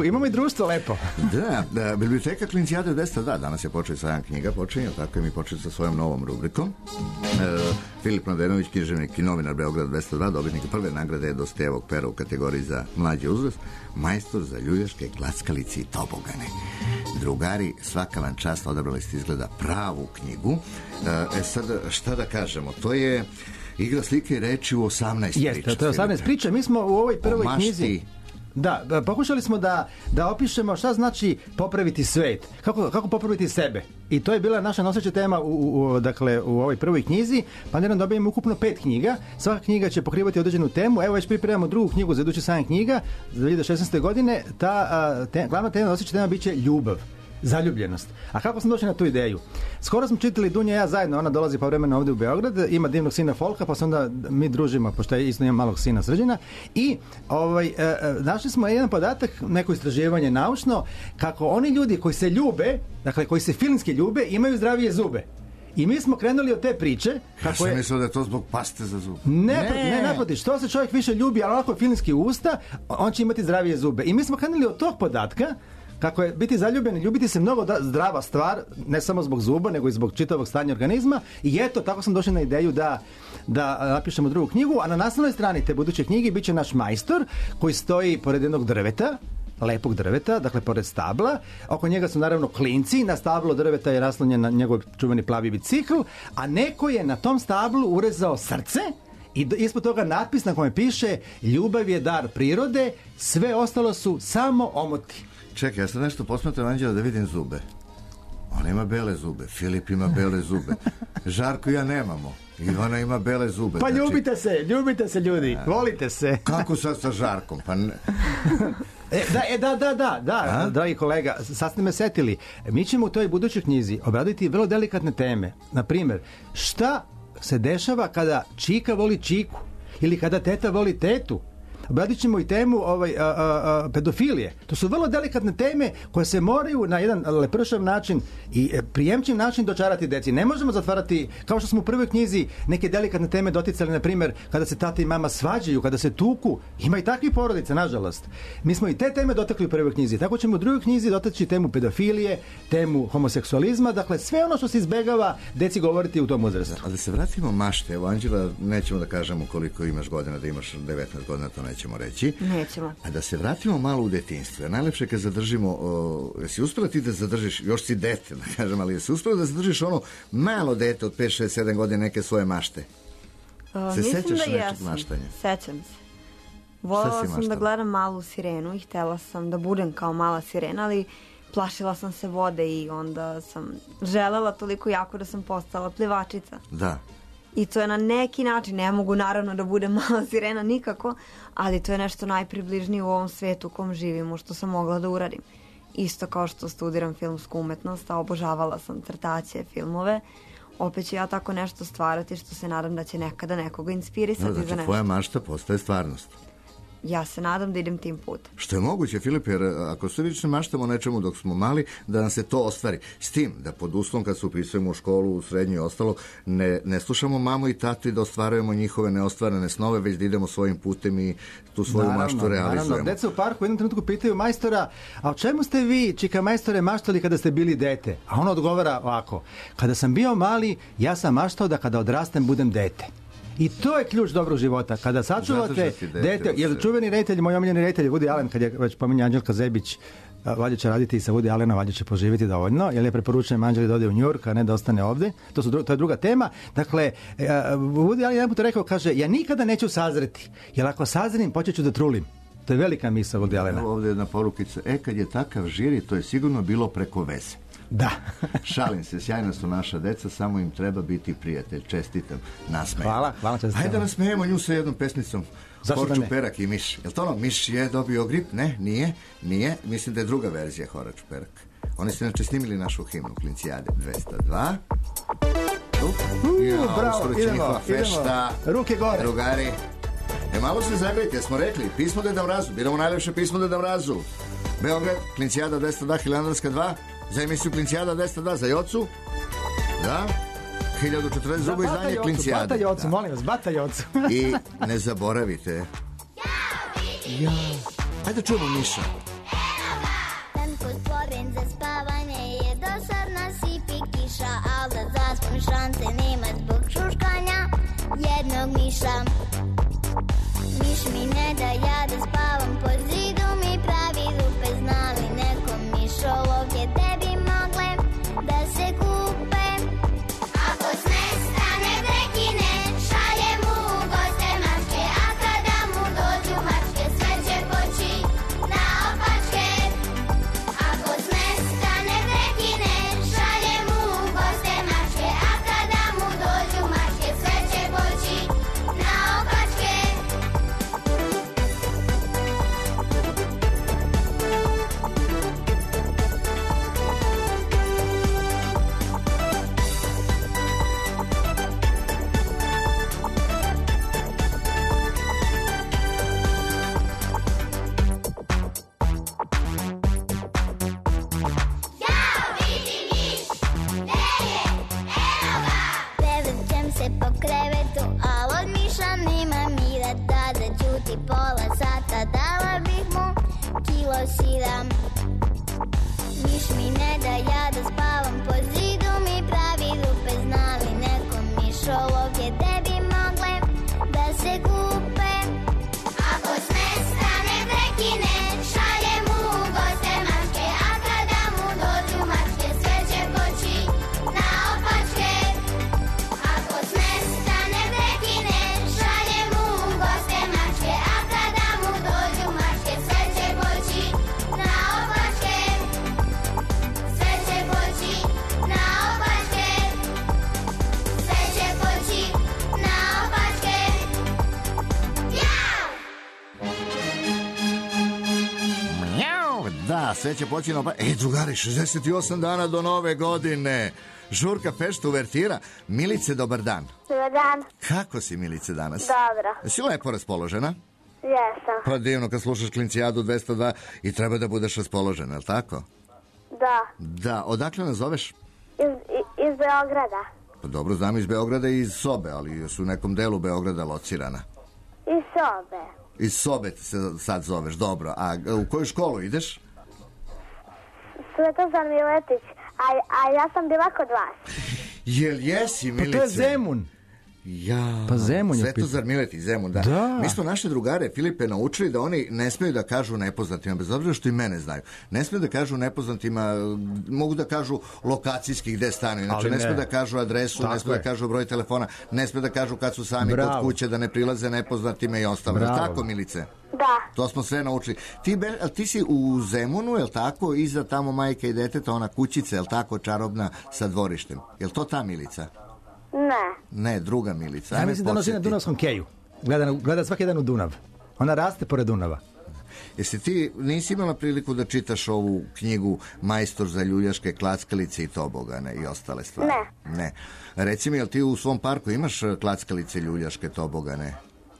tu imamo i društvo lepo. Da, da, biblioteka Klincijade dvesta dva, danas je počeo sajam knjiga, počinje, tako je mi počeli sa svojom novom rubrikom. E, Filip Mladenović, književnik i novinar Beograd dvesta dva, dobitnik prve nagrade je Dostojevog pera u kategoriji za mlađi uzrast, majstor za ljuljaške glackalice i tobogane. Drugari, svaka vam čast, odabrali ste izgleda pravu knjigu. E sad, šta da kažemo, to je igra slike i reči u osamnaest priča. Jeste, to je osamnaest priča. Mi smo u ovoj prvoj knjizi... Da, pokušali smo da, da opišemo šta znači popraviti svet, kako, kako popraviti sebe. I to je bila naša noseća tema u, u, dakle, u ovoj prvoj knjizi. Planiramo da dobijemo ukupno pet knjiga. Svaka knjiga će pokrivati određenu temu. Evo već pripremamo drugu knjigu za idući sajam knjiga za dvije hiljade šesnaeste. godine. Ta a, te, glavna tema, noseća tema biće ljubav. Zaljubljenost. A kako smo došli na tu ideju? Skoro smo čitali Dunja i ja zajedno, ona dolazi pa vremena ovdje u Beograd, ima divnog sina Folka, pa se onda mi družimo, pošto je isto imam malog sina Srđana. I ovaj, e, e, našli smo jedan podatak, neko istraživanje naučno, kako oni ljudi koji se ljube, dakle koji se filmski ljube, imaju zdravije zube. I mi smo krenuli od te priče. Kako ja sam je... mislio da je to zbog paste za zube. Ne, ne, ne naproti. Što se čovjek više ljubi, ali ovako filmski usta, on će imati zdravije zube. I mi smo krenuli od tog podatka, kako je biti zaljubljen i ljubiti se mnogo da, zdrava stvar, ne samo zbog zuba, nego i zbog čitavog stanja organizma. I eto, tako sam došli na ideju da, da napišemo drugu knjigu, a na naslovnoj strani te buduće knjige bit će naš majstor koji stoji pored jednog drveta, lepog drveta, dakle pored stabla. Oko njega su naravno klinci, na stablo drveta je naslonjen na njegov čuveni plavi bicikl, a neko je na tom stablu urezao srce i ispod toga natpis na kojem piše: ljubav je dar prirode, sve ostalo su samo omoti. Čekaj, ja sad nešto posmatram Anđela da vidim zube. Ona ima bele zube, Filip ima bele zube, Žarko i ja nemamo, Ivana ima bele zube. Pa znači... ljubite se, ljubite se ljudi, a, volite se. Kako sad sa Žarkom? Pa ne... e, da, e, da, da, da, da, dragi kolega, sad ste me setili. Mi ćemo u toj budućoj knjizi obraditi vrlo delikatne teme. Na primjer, šta se dešava kada čika voli čiku ili kada teta voli tetu? Obradit ćemo i temu ovaj, a, a, a, pedofilije. To su vrlo delikatne teme koje se moraju na jedan lepršav način i prijemčiv način dočarati deci. Ne možemo zatvarati, kao što smo u prvoj knjizi neke delikatne teme doticali, na primjer, kada se tata i mama svađaju, kada se tuku. Ima i takvih porodica, nažalost. Mi smo i te teme dotakli u prvoj knjizi. Tako ćemo u drugoj knjizi dotaći temu pedofilije, temu homoseksualizma, dakle sve ono što se izbegava deci govoriti u tom uzrastu. A da se vratimo mašte, evo Anđela, nećemo da kažemo koliko imaš godina, da imaš devetnaest godina, to nećemo reći. Nećemo. A da se vratimo malo u detinjstvo. Najlepše kad zadržimo, o, jesi uspjela ti da zadržiš, još si dete, da kažem, ali jesi uspjela da zadržiš ono malo dete od pet, šest, sedam godina neke svoje mašte? Uh, se mislim sećaš da nečeg jesam. maštanja? Sećam se. Voljela sam da gledam Malu sirenu i htjela sam da budem kao mala sirena, ali plašila sam se vode i onda sam želela toliko jako da sam postala plivačica. Da. I to je na neki način, ne mogu naravno da budem mala sirena nikako, ali to je nešto najpribližnije u ovom svetu u kom živimo, što sam mogla da uradim. Isto kao što studiram filmsku umetnost, a obožavala sam crtaće, filmove, opet ću ja tako nešto stvarati što se nadam da će nekada nekoga inspirisati no, znači, za nešto. Tvoja mašta postaje stvarnost. Ja se nadam da idem tim putem. Što je moguće, Filip, jer ako se lično maštamo nečemu dok smo mali, da nam se to ostvari. S tim, da pod uslovom kad se upisujemo u školu, u srednju i ostalo, ne, ne slušamo mamu i tatu i da ostvarujemo njihove neostvarene snove, već da idemo svojim putem i tu svoju naravno, maštu realizujemo. Naravno, deca u parku u jednom trenutku pitaju majstora: a o čemu ste vi, čika majstore, maštali kada ste bili dete? A on odgovara ovako: kada sam bio mali, ja sam maštao da kada odrastem budem dete. I to je ključ dobrog života. Kada sačuvate dete, jer čuveni reditelj, moj omiljeni reditelj Woody Allen, kad je već pominja Anđelka Zebić, valjda će raditi i sa Woody Allenom, valjda će poživjeti dovoljno, jer je preporučujem Anđeli da ode u New York, a ne da ostane ovdje. To, su, to je druga tema. Dakle, Woody Allen jedan put rekao, kaže: ja nikada neću sazreti, jer ako sazrim, počet ću da trulim. To je velika misao Woody Allena. Ovdje je jedna porukica: e, kad je takav žiri, to je sigurno bilo preko veze. Da. Šalim se, sjajna su naša deca, samo im treba biti prijatelj. Čestitam, nasmejem. Hvala, hvala, čestitam. Hajde da nasmejemo nju sa jednom pesmicom. Horču, Perak i Miš. Je li to ono, Miš je dobio grip? Ne, nije, nije. Mislim da je druga verzija Horču, Perak. Oni su inače snimili našu himnu Klincijade dvesta dva. Uh, ja, bravo, idemo, fešta, idemo. Ruke gore. Drugari. E, malo se zagrejte, smo rekli, pismo Deda Mrazu. Biramo najlepše pismo Deda Mrazu. Beograd, Klincijada dvesta dva, Hilandarska dva. Za emisiju Klincijada dvesta dva, za Jocu. Da. hiljadu četrdeset drugo izdanje Klincijade. Bata Jocu, molim vas, Bata Jocu. I ne zaboravite. Ja. Hajde čujemo Miša. jednog miša. Miš mi ne da ja da spavam po zidu, mi pravi rupe, znali neko mišolovke tebi mogle da se kupe. Ako smestane prekine, šalje mu u goste mačke, a kada mu dođu mačke, sve će poći naopačke. Ako smestane prekine, šalje mu u goste mačke, a kada mu dođu mačke, sve će poći naopačke. Prevrćem se po krevetu, al od miša nema mira. Tada ćuti pola sata, dala bih mu kilo sira. Miš mi ne da ja da spavam po zidu, mi pravi rupe, znali neko mišolovke tebi mogle da se kupe. Ako smestane prekine, šalje mu u goste mačke, a kada mu dođu mačke, sve će poći naopačke. Ako smestane prekine, šalje mu u goste mačke, a kada mu dođu mačke, sve će poći naopačke. Sve će poći naopačke. Sve će poći naopačke. Jau! Mjau, da, sve će poći na... Ej, drugari, šezdeset osam dana do nove godine. Žurka, fešta, uvertira. Milice, dobar dan. Dobar dan. Kako si, Milice, danas? Dobro. Jesi lepo raspoložena? Jesam. Pa divno kad slušaš Klincijadu dvesta dva i treba da budeš raspoložena, je li tako? Da. Da, odakle nas zoveš? Iz, i- iz Beograda. Pa dobro, znam iz Beograda i iz Sobe, ali su u nekom delu Beograda locirana. Iz sobe. Iz Sobe se sad zoveš, dobro. A u koju školu ideš? Svetozar Miletić. A, a ja sam bila kod vas. Jel jesi, Pa Milice? to je Zemun. Ja, Pa Zemun je Svetozar Miletić, Zemun, da. Da. Mi smo naše drugare Filipe naučili da oni ne smeju da kažu nepoznatima, bez obzira što i mene znaju. Ne smeju da kažu nepoznatima, mogu da kažu lokacijski gde stanuju. Znači, Ali ne ne. smeju da kažu adresu, Tako ne smeju je. da kažu broj telefona, ne smeju da kažu kad su sami Bravo. kod kuće, da ne prilaze nepoznatima i ostalo. Je li Bravo. tako, Milice? Da. To smo sve naučili. Ti, be, ali ti si u Zemunu, je li tako, iza tamo majka i deteta, ona kućica, je li tako, čarobna sa dvorištem. Je li to ta Milica? Ne. Ne, druga Milica. Ja Ajme mislim da nosi na podsjeti. Dunavskom keju. Gleda, gleda svaki dan u Dunav. Ona raste pored Dunava. Jesi ti, nisi imala priliku da čitaš ovu knjigu Majstor za ljuljaške klackalice i tobogane i ostale stvari? Ne. Ne. Reci mi, jel ti u svom parku imaš eh, klackalice, ljuljaške, tobogane?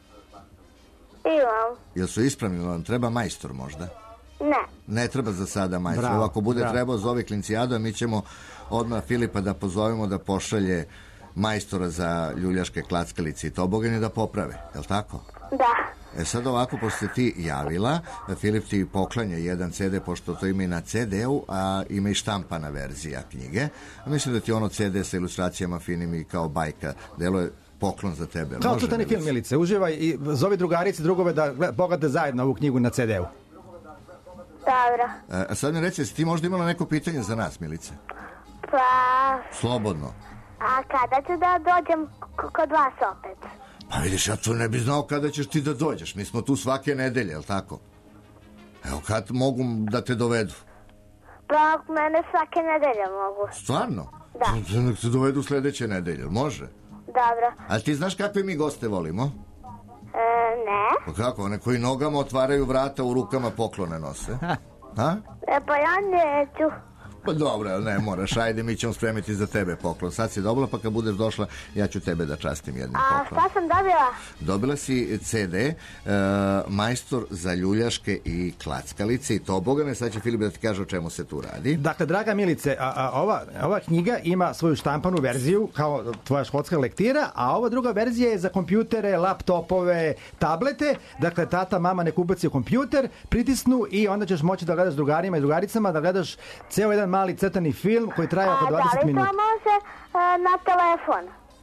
Imam. Jel su ispravni, ili vam treba majstor možda? Ne. Ne treba za sada majstor. Bravo, Ako bude bravo. trebao zove Klincijadu, a mi ćemo odmah Filipa da pozovemo da pošalje majstora za ljuljaške klackalice i tobogane da poprave. Jel tako? Da. E sad ovako, pošto si ti javila, Filip ti poklanja jedan ce de, pošto to ima i na ce de-u, a ima i štampana verzija knjige. A mislim da ti ono ce de sa ilustracijama finim i kao bajka deluje poklon za tebe. Kao Može, čutani Milice? film, Milice. Uživaj i zovi drugarice, drugove da gle- pogledate zajedno ovu knjigu na ce de-u. Dobro. E, A sad mi reci, jesi ti možda imala neko pitanje za nas, Milice? Pa, Slobodno. a kada ću da dođem k- kod vas opet? Pa vidiš, ja to ne bi znao kada ćeš ti da dođeš. Mi smo tu svake nedelje, jel tako? Evo, kad mogu da te dovedu? Pa, mene svake nedelje mogu. Stvarno? Da. Nek te dovedu sledeće nedelje, jel može? Dobro. Ali ti znaš kakve mi goste volimo? E, ne. Pa kako, one koji nogama otvaraju vrata, u rukama poklone nose. Ha? E, pa ja neću. Pa dobro, ali ne moraš, ajde, mi ćemo spremiti za tebe poklon. Sad si dobila, pa kad budeš došla, ja ću tebe da častim jednim A poklonom. šta sam dobila? Dobila si ce de, uh, Majstor za ljuljaške i klackalice i tobogane. Sad će Filip da ti kaže o čemu se tu radi. Dakle, draga Milice, a, a, ova, ova knjiga ima svoju štampanu verziju kao tvoja školska lektira, a ova druga verzija je za kompjutere, laptopove, tablete. Dakle, tata, mama nek ubaci u kompjuter, pritisnu i onda ćeš moći da gledaš s drugarima i drugaricama, da gledaš ceo jedan mali crtani film koji traje oko A da dvadeset li to minuta. može e, na telefon?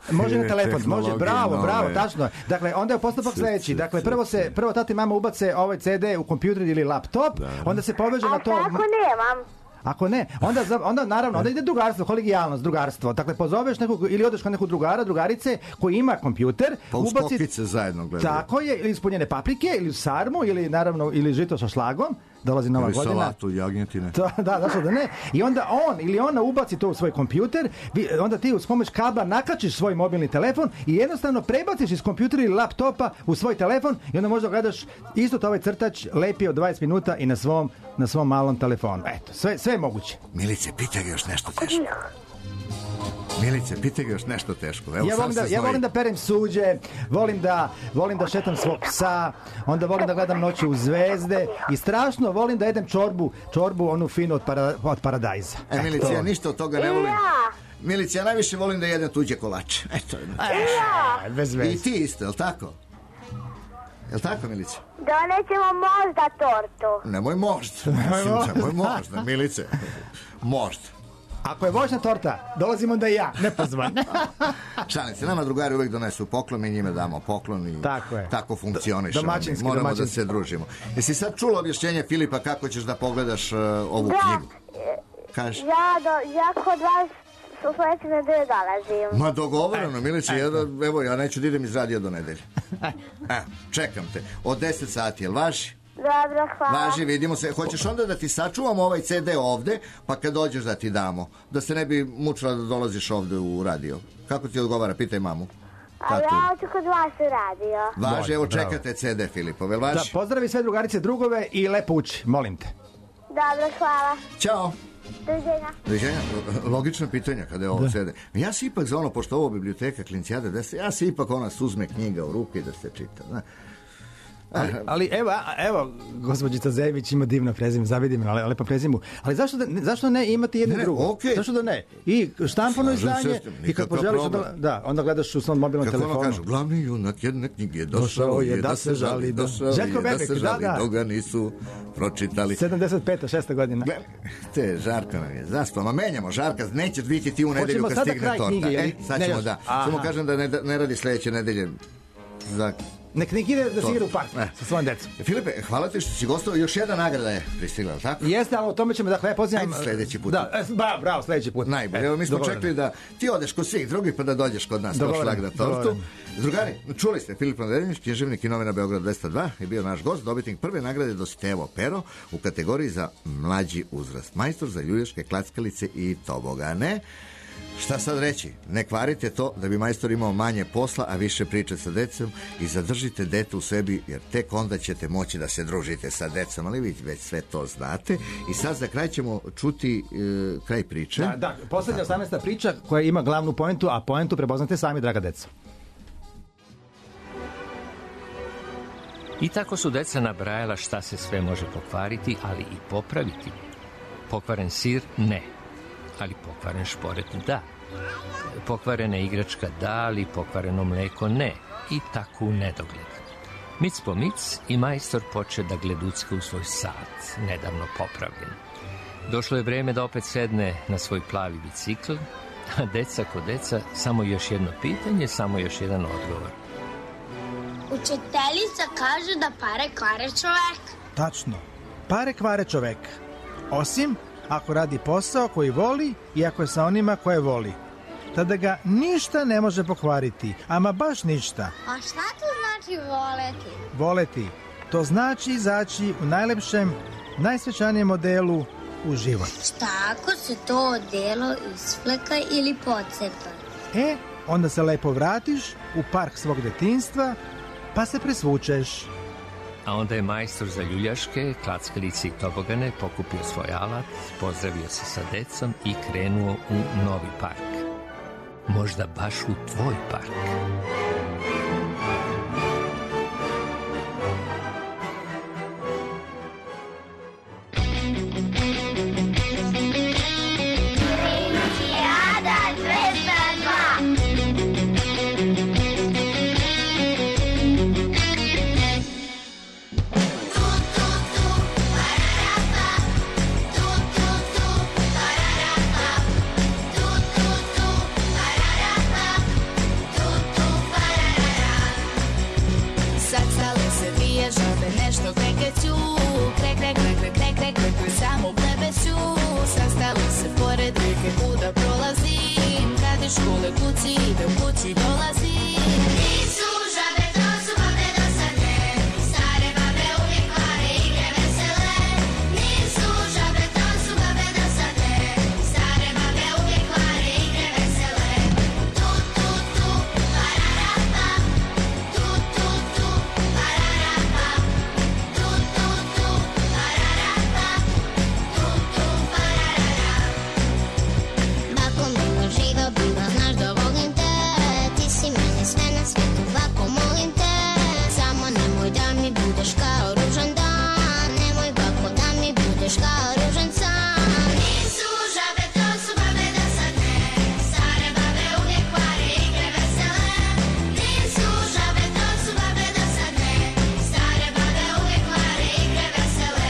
Može na telefon, može, Tehnologije bravo, nove. bravo, tačno. Dakle, onda je postupak sledeći. Dakle, prvo se, prvo tata i mama ubace ovaj C D u kompjuter ili laptop, onda se poveže na to... Ako nemam? Ako ne, onda, za- onda naravno, onda ide drugarstvo, kolegijalnost, drugarstvo. Dakle, pozoveš nekog, ili odeš kod nekog drugara, drugarice, koji ima kompjuter, Pa uz kokice zajedno gledaju. Tako je, ili ispunjene paprike, ili sarmu, ili naravno, ili žito sa šlagom, dolazi nova Ili godina. salatu, jagnjetine. To, da, zašto da ne. I onda on ili ona ubaci to u svoj kompjuter, vi, onda ti uz pomoć kabla nakačiš svoj mobilni telefon i jednostavno prebaciš iz kompjutera ili laptopa u svoj telefon i onda možda gledaš isto to ovaj crtač lepi od dvadeset minuta i na svom, na svom malom telefonu. Eto, sve, sve je moguće. Milice, pitaj ga još nešto teško. Milice, pitaj ga još nešto teško. Evo, Ja sad volim, da, se ja znoji. volim da perem suđe, volim da, volim da šetam svog psa, onda volim da gledam Noći u zvezde i strašno volim da jedem čorbu, čorbu onu finu od, para, od paradajza. E, Milice, Eto. ja ništa od toga ne volim. Milice, ja najviše volim da jedem tuđe kolače. Eto. E, bez veze. I ti isto, je li tako? Je li tako, Milice? Donećemo možda tortu. Nemoj možda. Mislim, nemoj možda, Milice. Možda. Ako je voćna torta, dolazim onda i ja, nepozvan. Šalim se, nama drugari uvek donesu poklon, mi njime damo poklon i Tako je. tako funkcionišemo. Domaćinski, Moramo da domaćinski. se družimo. Jesi sad čula objašnjenje Filipa kako ćeš da pogledaš uh, ovu Da. knjigu? Kaži. Ja, do, ja kod vas u sledeće nedelje dolazim. Ma dogovoreno, Milice, ja da- evo ja neću da idem iz radija do nedelje. E, čekam te. Od deset sati, jel važi? Dobro, hvala. Važi, vidimo se. Hoćeš onda da ti sačuvamo ovaj C D ovde, pa kad dođeš da ti damo. Da se ne bi mučila da dolaziš ovde u radio. Kako ti odgovara? Pitaj mamu. A Tatu. ja hoću kod vas u radio. Važi, evo Bravo. čekate C D, Filipo, jel Da, važi? pozdravi sve drugarice, drugove i lepo uči, molim te. Dobro, hvala. Ćao. Doviđenja. Doviđenja. Logično pitanje kada je ovo Da. C D. Ja se ipak za ono, pošto ovo biblioteka Klincijade, da se, ja se ipak ona suzme knjiga u ruke i da se čita. Zna. Ali, ali evo, a- evo, gospođica Zević ima divno prezime, zavidi me, ali lepo prezimu. Ali zašto, da, ne- zašto ne imati jedno Ne, ne, drugo? okej. Zašto da ne? I štampano Slažem se izdanje, s tim, i kad nikakav poželiš, problem. da, da, onda gledaš u svom mobilnom Kako ono telefonu. kažu, glavni junak jedne knjige došao je da se žali, došao Željko je da Bebek, se da, žali, da. dok ga nisu pročitali. sedamdeset peta, šesta godina. Te, Žarko nam je zaspao. Ma menjamo, Žarka, nećeš biti ti u nedelju Hoćemo kad sada stigne kraj torta. knjige, je li? E, sad Ne ćemo još. da. Aha. Samo kažem da ne, ne radi sledeće nedelje za... Nek nek ide da se igra u park Ne. sa svojom decom. Filipe, hvala ti što si gostovao. Još jedna nagrada je pristigla, jel tako? Jeste, ali o tome ćemo, dakle, ja pozivam... Ajde sledeći put. Da, e, ba, bravo, sledeći put. Najbolje. E, Evo, mi smo dogovoreno. čekali da ti odeš kod svih drugih pa da dođeš kod nas. To Dogovoreno, šlag na tortu. dogovoreno. Drugari, čuli ste, Filip Naderinić, književnik i novina Beograd dvesta dva, je bio naš gost, dobitnik prve nagrade Dositejevo pero u kategoriji za mlađi uzrast. Majstor za ljuljaške klackalice i tobogane. Šta sad reći? Ne kvarite to da bi majstor imao manje posla, a više priče sa decom i zadržite dete u sebi, jer tek onda ćete moći da se družite sa decom, ali vi već sve to znate. I sad za kraj ćemo čuti e, kraj priče. Da, da, poslednja osamnaesta priča koja ima glavnu poentu, a poentu prepoznate sami, draga deco. I tako su deca nabrajala šta se sve može pokvariti, ali i popraviti. Pokvaren sir ne, ali pokvaren šporet da. Pokvarena igračka da, ali pokvareno mleko ne. I tako u nedogled. Mic po mic i majstor poče da gleducka u svoj sat, nedavno popravljen. Došlo je vreme da opet sedne na svoj plavi bicikl, a deca ko deca, samo još jedno pitanje, samo još jedan odgovor. Učiteljica kaže da pare kvare čovek. Tačno. Pare kvare čoveka. Osim ako radi posao koji voli i ako je sa onima koje voli. Tada ga ništa ne može pokvariti, ama baš ništa. A šta to znači voleti? Voleti. To znači izaći u najlepšem, najsvećanijem modelu u život. Šta ako se to odelo isfleka ili pocepa? E, onda se lepo vratiš u park svog detinjstva, pa se presvučeš. A onda je majstor za ljuljaške, klackalice i tobogane pokupio svoj alat, pozdravio se sa decom i krenuo u novi park. Možda baš u tvoj park. Klincijada dvesta dva. iz škole kuci ide, kući dolazi. Nisu žabe, to su babe dosadne, stare babe uvijek kvare igre vesele. Nisu žabe, to su babe dosadne, stare babe uvijek kvare igre vesele. Tu, tu, tu, pararapa, tu, tu, tu, pararapa, tu, tu, tu, pararapa, tu, tu, pararara. Bako milo živa bila, znaš da volim te, ti si meni sve na svijetu, bako molim te. Samo nemoj da mi budeš kao ružan dan, nemoj bako da mi budeš kao ružan san. Nisu žabe, to su babe dosadne, stare babe uvijek kvare igre vesele. Nisu žabe, to su babe dosadne, stare babe uvijek kvare igre vesele.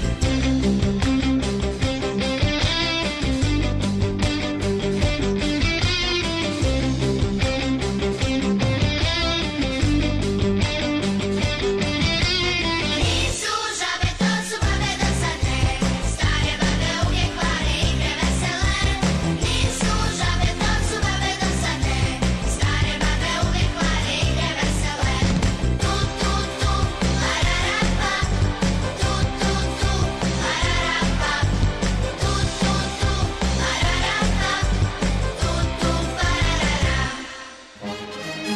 Nisu žabe, to su babe dosadne, stare babe uvijek kvare igre vesele. Nisu žabe, to su babe dosadne, stare babe uvijek kvare igre vesele. Tu, tu, tu, pararapa, tu, tu, tu, pararapa, tu, tu, tu, pararapa, tu, tu, pararara.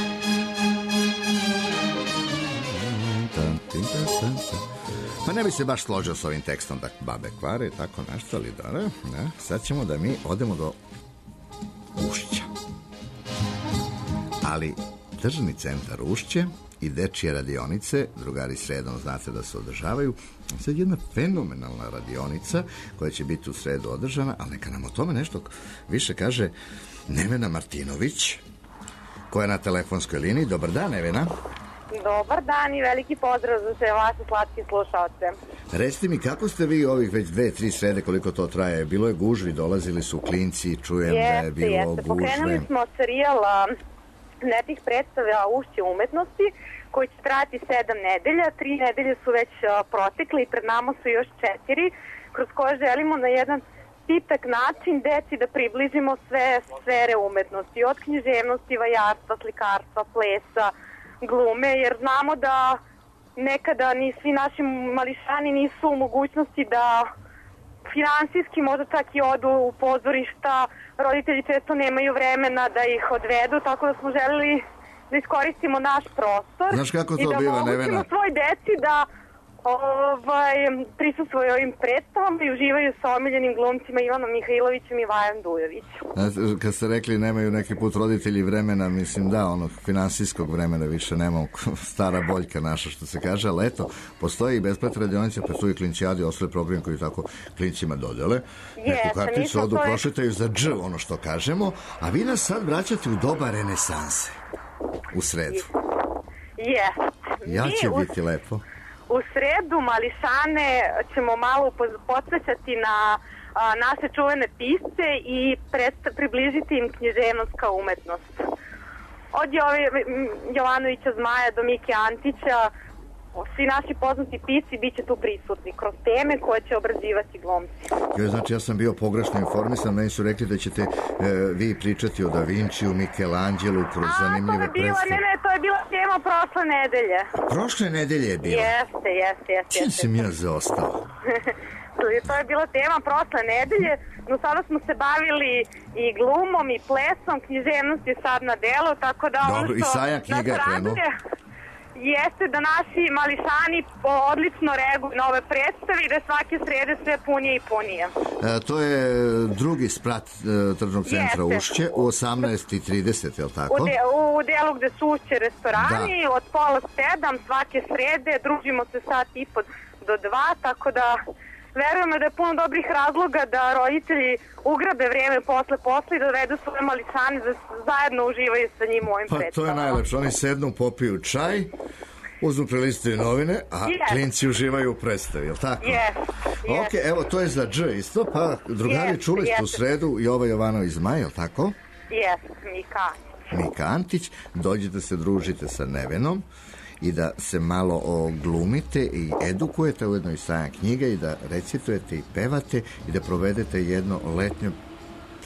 Pa ne bi se baš složio s ovim tekstom da babe kvare i tako nešto, ali da, ne? Sad ćemo da mi odemo do Ušća. Ali državni centar Ušće i dečije radionice, drugari sredom znate da se održavaju, sad jedna fenomenalna radionica koja će biti u sredu održana, ali neka nam o tome nešto više kaže Nevena Martinović, koja je na telefonskoj liniji. Dobar dan, Nevena. Dobar dan i veliki pozdrav za sve vaše slatke slušaoce. Recite mi, kako ste vi ovih već dve, tri srede, koliko to traje? Bilo je gužvi, dolazili su klinci, čujem da je bilo jeste. gužve. Pokrenuli smo serijal a, nekih predstava Ušće umetnosti koji će trajati sedam nedelja. Tri nedelje su već a, protekle i pred nama su još četiri, kroz koje želimo na jedan pitak način deci da približimo sve sfere umetnosti, od književnosti, vajarstva, slikarstva, plesa, glume, jer znamo da nekada ni svi naši mališani nisu u mogućnosti da finansijski možda čak i odu u pozorišta, roditelji često nemaju vremena da ih odvedu, tako da smo želeli da iskoristimo naš prostor. Znaš kako to i da biva, omogućimo Nevena? svoj deci da ovaj, prisustvuju ovim predstavama i uživaju sa omiljenim glumcima Ivanom Mihajlovićem i Vajom Dujovićem. Znate, kad ste rekli nemaju neki put roditelji vremena, mislim da, onog finansijskog vremena više nema, stara boljka naša što se kaže, ali eto, postoji i besplatna radionica, postoji klincijadi, ostale programe koji tako klincima dodele. Neku Jeste, mi karticu smo odu to- prošetaju za dž, ono što kažemo, a vi nas sad vraćate u doba renesanse, u sredu. Jeste. Ja Mi će u- biti lepo. U sredu mališane ćemo malo upoz- podsjećati na a, naše čuvene pisce i predsta- približiti im književnost kao umetnost. Od Jove, m, Jovanovića Zmaja do Mike Antića, svi naši poznati pisci bit će tu prisutni kroz teme koje će obrađivati glumci. Jo, znači, ja sam bio pogrešno informisan, meni su rekli da ćete e, vi pričati o Da Vinciju, Michelangelu, kroz A, to zanimljive je bila, predstave. ne, ne, to je bila tema prošle nedelje. Prošle nedelje je bila. Jeste, jeste, jeste. Čim jeste. sam ja zaostao? To je bila tema prošle nedelje, no sada smo se bavili i glumom i plesom, književnost je sad na delu, tako da ono Dobro, i što sajam knjiga je nas krenuo. raduje jeste da naši mališani odlično reaguju na ove predstave i da svake srede sve punije i punije. E, to je drugi sprat e, tržnog centra Jeste. Ušće u osamnaest i trideset, je li tako? U, de, u delu gde su Ušće restorani, od pola sedam svake srede, družimo se sat i po do dva, tako da verujemo da je puno dobrih razloga da roditelji ugrabe vreme posle posle i da dovedu svoje mališane da zajedno uživaju sa njim u ovim Pa to je predstavama. najlepše, oni sednu, popiju čaj, uzmu prelistaju novine, a Yes. klinci uživaju u predstavi, je li tako? Yes, yes. Ok, evo, to je za dž isto, pa drugari, Yes, čuli ste u yes. sredu Jova Jovanović Zmaj, je li tako? Jes, Mika. Mika Antić, dođete se družite sa Nevenom i da se malo oglumite i edukujete, ujedno i sajam knjiga i da recitujete i pevate i da provedete jedno letnje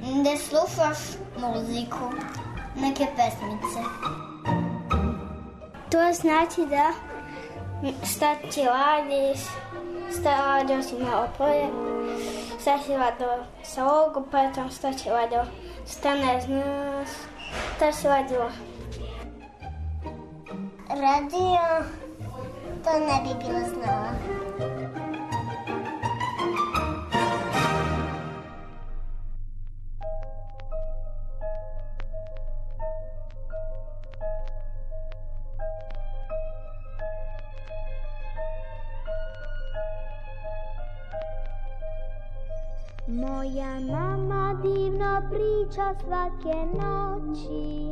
Da slušaš muziku, neke pesmice. To znači da šta ti radiš, šta radio si malo prije, šta si radio sa logopetom, šta si radio, šta ne znaš, šta si radio. Radio, to ne bi bilo znala. Moja mama divno priča svake noći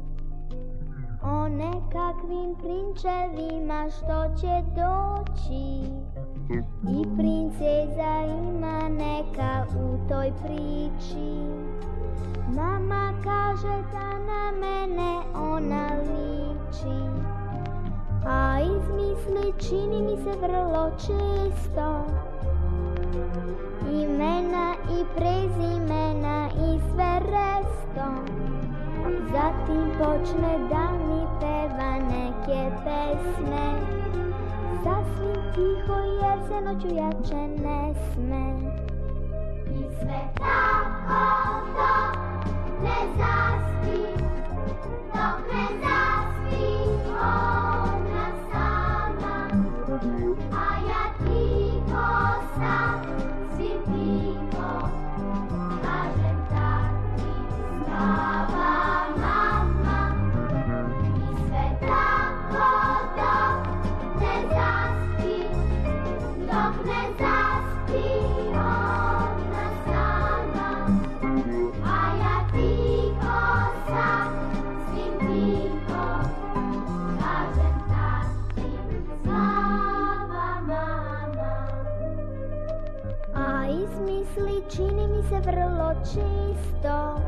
o nekakvim prinčevima što će doći. I princeza ima neka u toj priči. Mama kaže da na mene ona liči, a izmisli čini mi se vrlo često imena i prezimena i sve resto. Zatim počne da mi peva neke pesme, sasvim tiho jer se noću jače ne sme. I sve tako dok ne zaspi, dok ne zaspi ona sama, a ja tiho sam, svi tiho, kažem tati spava mama. I sve tako dok ne zaspi, dok ne zaspi ona sama, a ja tiho sam, svim tiho, kažem tati spava mama. A izmisli čini mi se vrlo čisto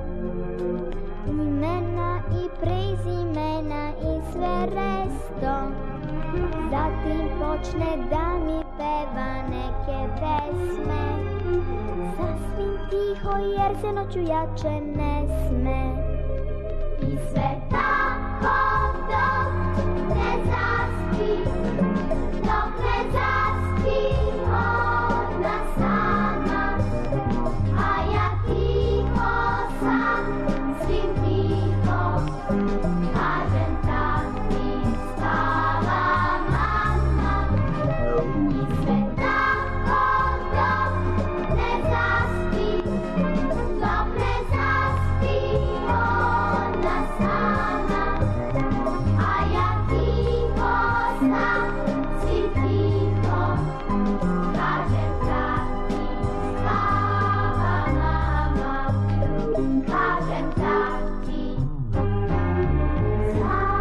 imena i prezimena i sve resto. Zatim počne da mi peva neke pesme, sasvim tiho jer se noću jače ne sme. I sve tako dok ne zaspi, dok ne zaspi ona sama, a ja tiho sam, svim tiho, kažem tati spava mama. I sve tako dok ne zaspi, dok ne zaspi ona sama, a ja tiho sam, svim tiho, kažem tati spava mama, kažem tati spava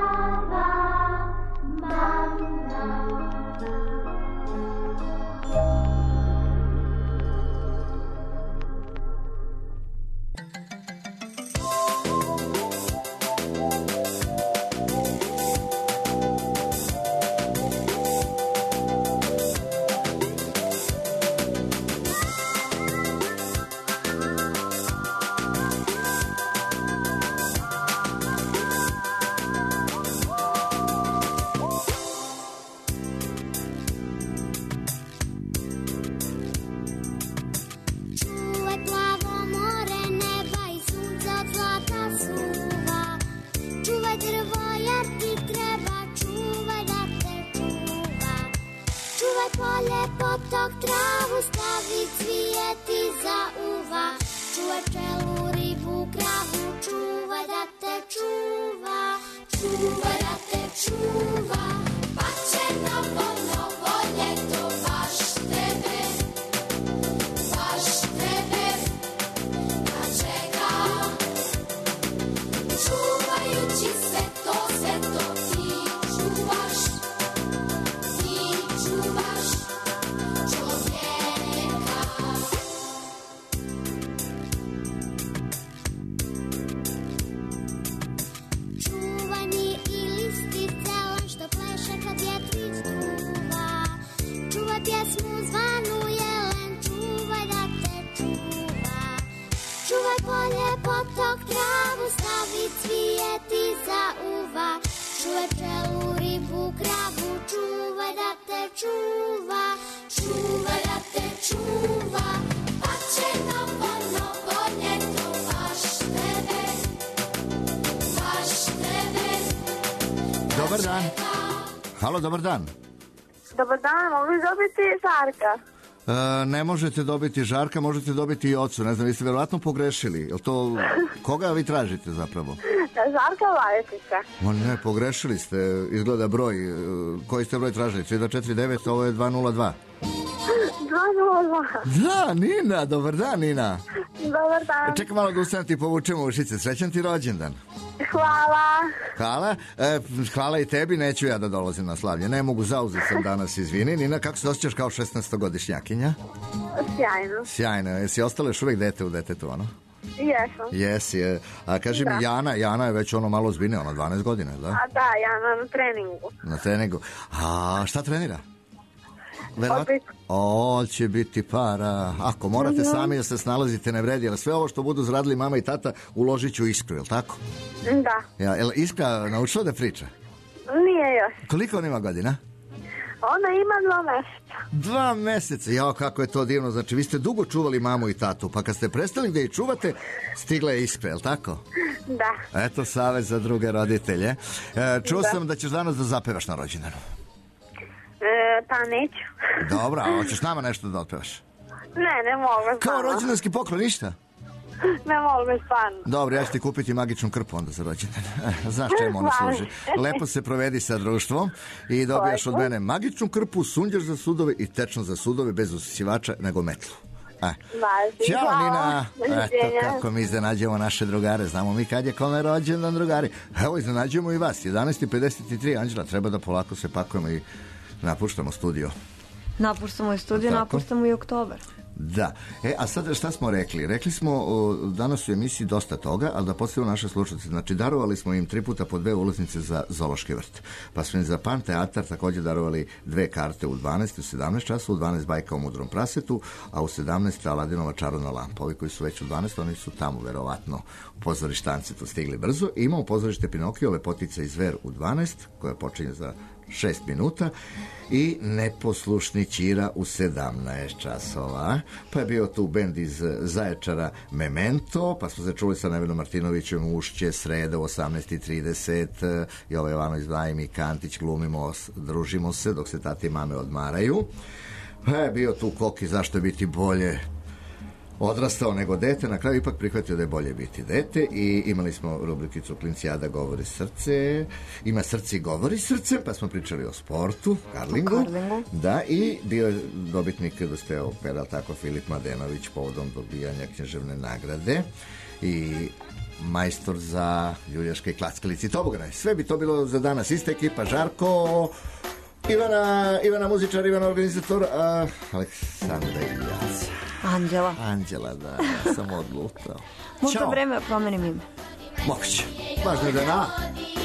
mama. Čuvaj plavo more neba i sunca od zlata suva. Čuvaj drvo jer ti treba, čuvaj da te čuva. Čuvaj polje, potok, travu, stavi cvijeti za uva. Čuvaj pčelu, ribu, kravu, čuvaj da te čuva. Čuvaj da te čuva, pa će novo, novo ljeto baš tebe, baš tebe da čeka. Čuvajući sve to, sve to ti čuvaš, ti čuvaš čovjeka. Čuvaj mi i listi polje, potok, travu, stavi cvijet i zauva. Čuvaj pčelu, ribu, kravu, čuvaj da te čuva, čuvaj da te čuva, pa će novo, novo ljeto baš tebe, baš tebe. Dobar dan. Halo, dobar dan. Dobar dan, mogu li dobiti Žarka? E, ne možete dobiti Žarka, možete dobiti i ocu. Ne znam, vi ste verovatno pogrešili. Jel to, koga vi tražite zapravo? Žarka Valetića. Ma ne, pogrešili ste. Izgleda broj. E, Koji ste broj tražili? tri dva četiri devet, ovo je dva nula dva. dva nula dva. Da, Nina, dobar dan, Nina. Dobar dan. Čekaj malo da ustanem ti povučemo ušice. Srećan ti rođendan. Hvala. Hvala. E, hvala i tebi, neću ja da dolazim na slavlje. Ne mogu, zauzet sam danas, izvini. Nina, kako se osjećaš kao šesnaestogodišnjakinja? Sjajno. Sjajno. Jesi ostala još uvijek dete u detetu, ono? Jesam. Jesi. Je. A kaži Da. mi, Jana, Jana je već ono malo ozbiljnija, ono dvanaest godina, da? A da, ja na treningu. Na treningu. A šta trenira? Verovatno. Odbojku. O, će biti para. Ako morate Mhm. sami da se snalazite, ne vredi. Ali sve ovo što budu zradili mama i tata, uložit ću Iskru, jel tako? Da. Ja, jel Iskra naučila da priča? Nije još. Koliko on ima godina? Ona ima dva mjeseca. Dva meseca. Jao, kako je to divno. Znači, vi ste dugo čuvali mamu i tatu, pa kad ste prestali da ih čuvate, stigla je Iskra, jel tako? Da. Eto, savjet za druge roditelje. E, čuo Da. sam da ćeš danas da zapevaš na rođendanu. E, pa neću. Dobro, a hoćeš nama nešto da otpevaš? Ne, ne mogu. Kao stvarno. rođendanski poklon, ništa? Ne mogu, stvarno. Dobro, ja ću ti kupiti magičnu krpu onda za rođendan. E, Znaš čemu ona Hvala. služi. Lepo se provedi sa društvom i dobijaš od Lepo. mene magičnu krpu, sunđer za sudove i tečno za sudove bez usisivača nego metlu. E. Važi. Ćao, Hvala. Nina. Doviđenja. Eto kako mi iznenađujemo naše drugare. Znamo mi kad je kome rođendan, drugari. Evo, iznenađujemo i vas. jedanaest i pedeset tri, Anđela, treba da polako se pakujemo i napuštamo studio. Napuštamo i studiju, Tako. napuštamo i oktobar. Da. E, a sada šta smo rekli? Rekli smo o, danas u emisiji dosta toga, ali da postavimo naše slušalce. Znači, darovali smo im tri puta po dve ulaznice za Zoološki vrt. Pa smo im za Pan teatar također darovali dve karte u dvanaest i u sedamnaest časova, u dvanaest bajka o mudrom prasetu, a u sedamnaest Aladinova čarovna lampa. Ovi koji su već u dvanaest, oni su tamo verovatno u pozorištance tu stigli brzo. I imamo pozorište Pinokio, Lepotica i zver u dvanaest, koja počinje za šest minuta, i Neposlušni Ćira u sedamnaest časova. Pa je bio tu bend iz Zaječara Memento, pa smo se čuli sa Nevenom Martinovićem Ušće, sreda u osamnaest i trideset, Jovo Jovanović, Vlajim i Kantić, glumimo, družimo se dok se tati i mame odmaraju. Pa je bio tu Koki, zašto je biti bolje odrastao nego dete, na kraju ipak prihvatio da je bolje biti dete i imali smo rubrikicu Klincijada govori srce, ima srce i govori srce, pa smo pričali o sportu, karlingu, O karlingu. da, i bio je dobitnik da ste opera tako Filip Mladenović povodom dobijanja književne nagrade i majstor za ljuljaške klackalice i tobogane. Sve bi to bilo za danas. Ista ekipa, Žarko, Ivana, Ivana muzičar, Ivana organizator, a Aleksandra i ja. Anđela. Anđela, da, ja sam odlutao. Možda Ćao. vreme da promenim ime. Moguće. Važno je da je na...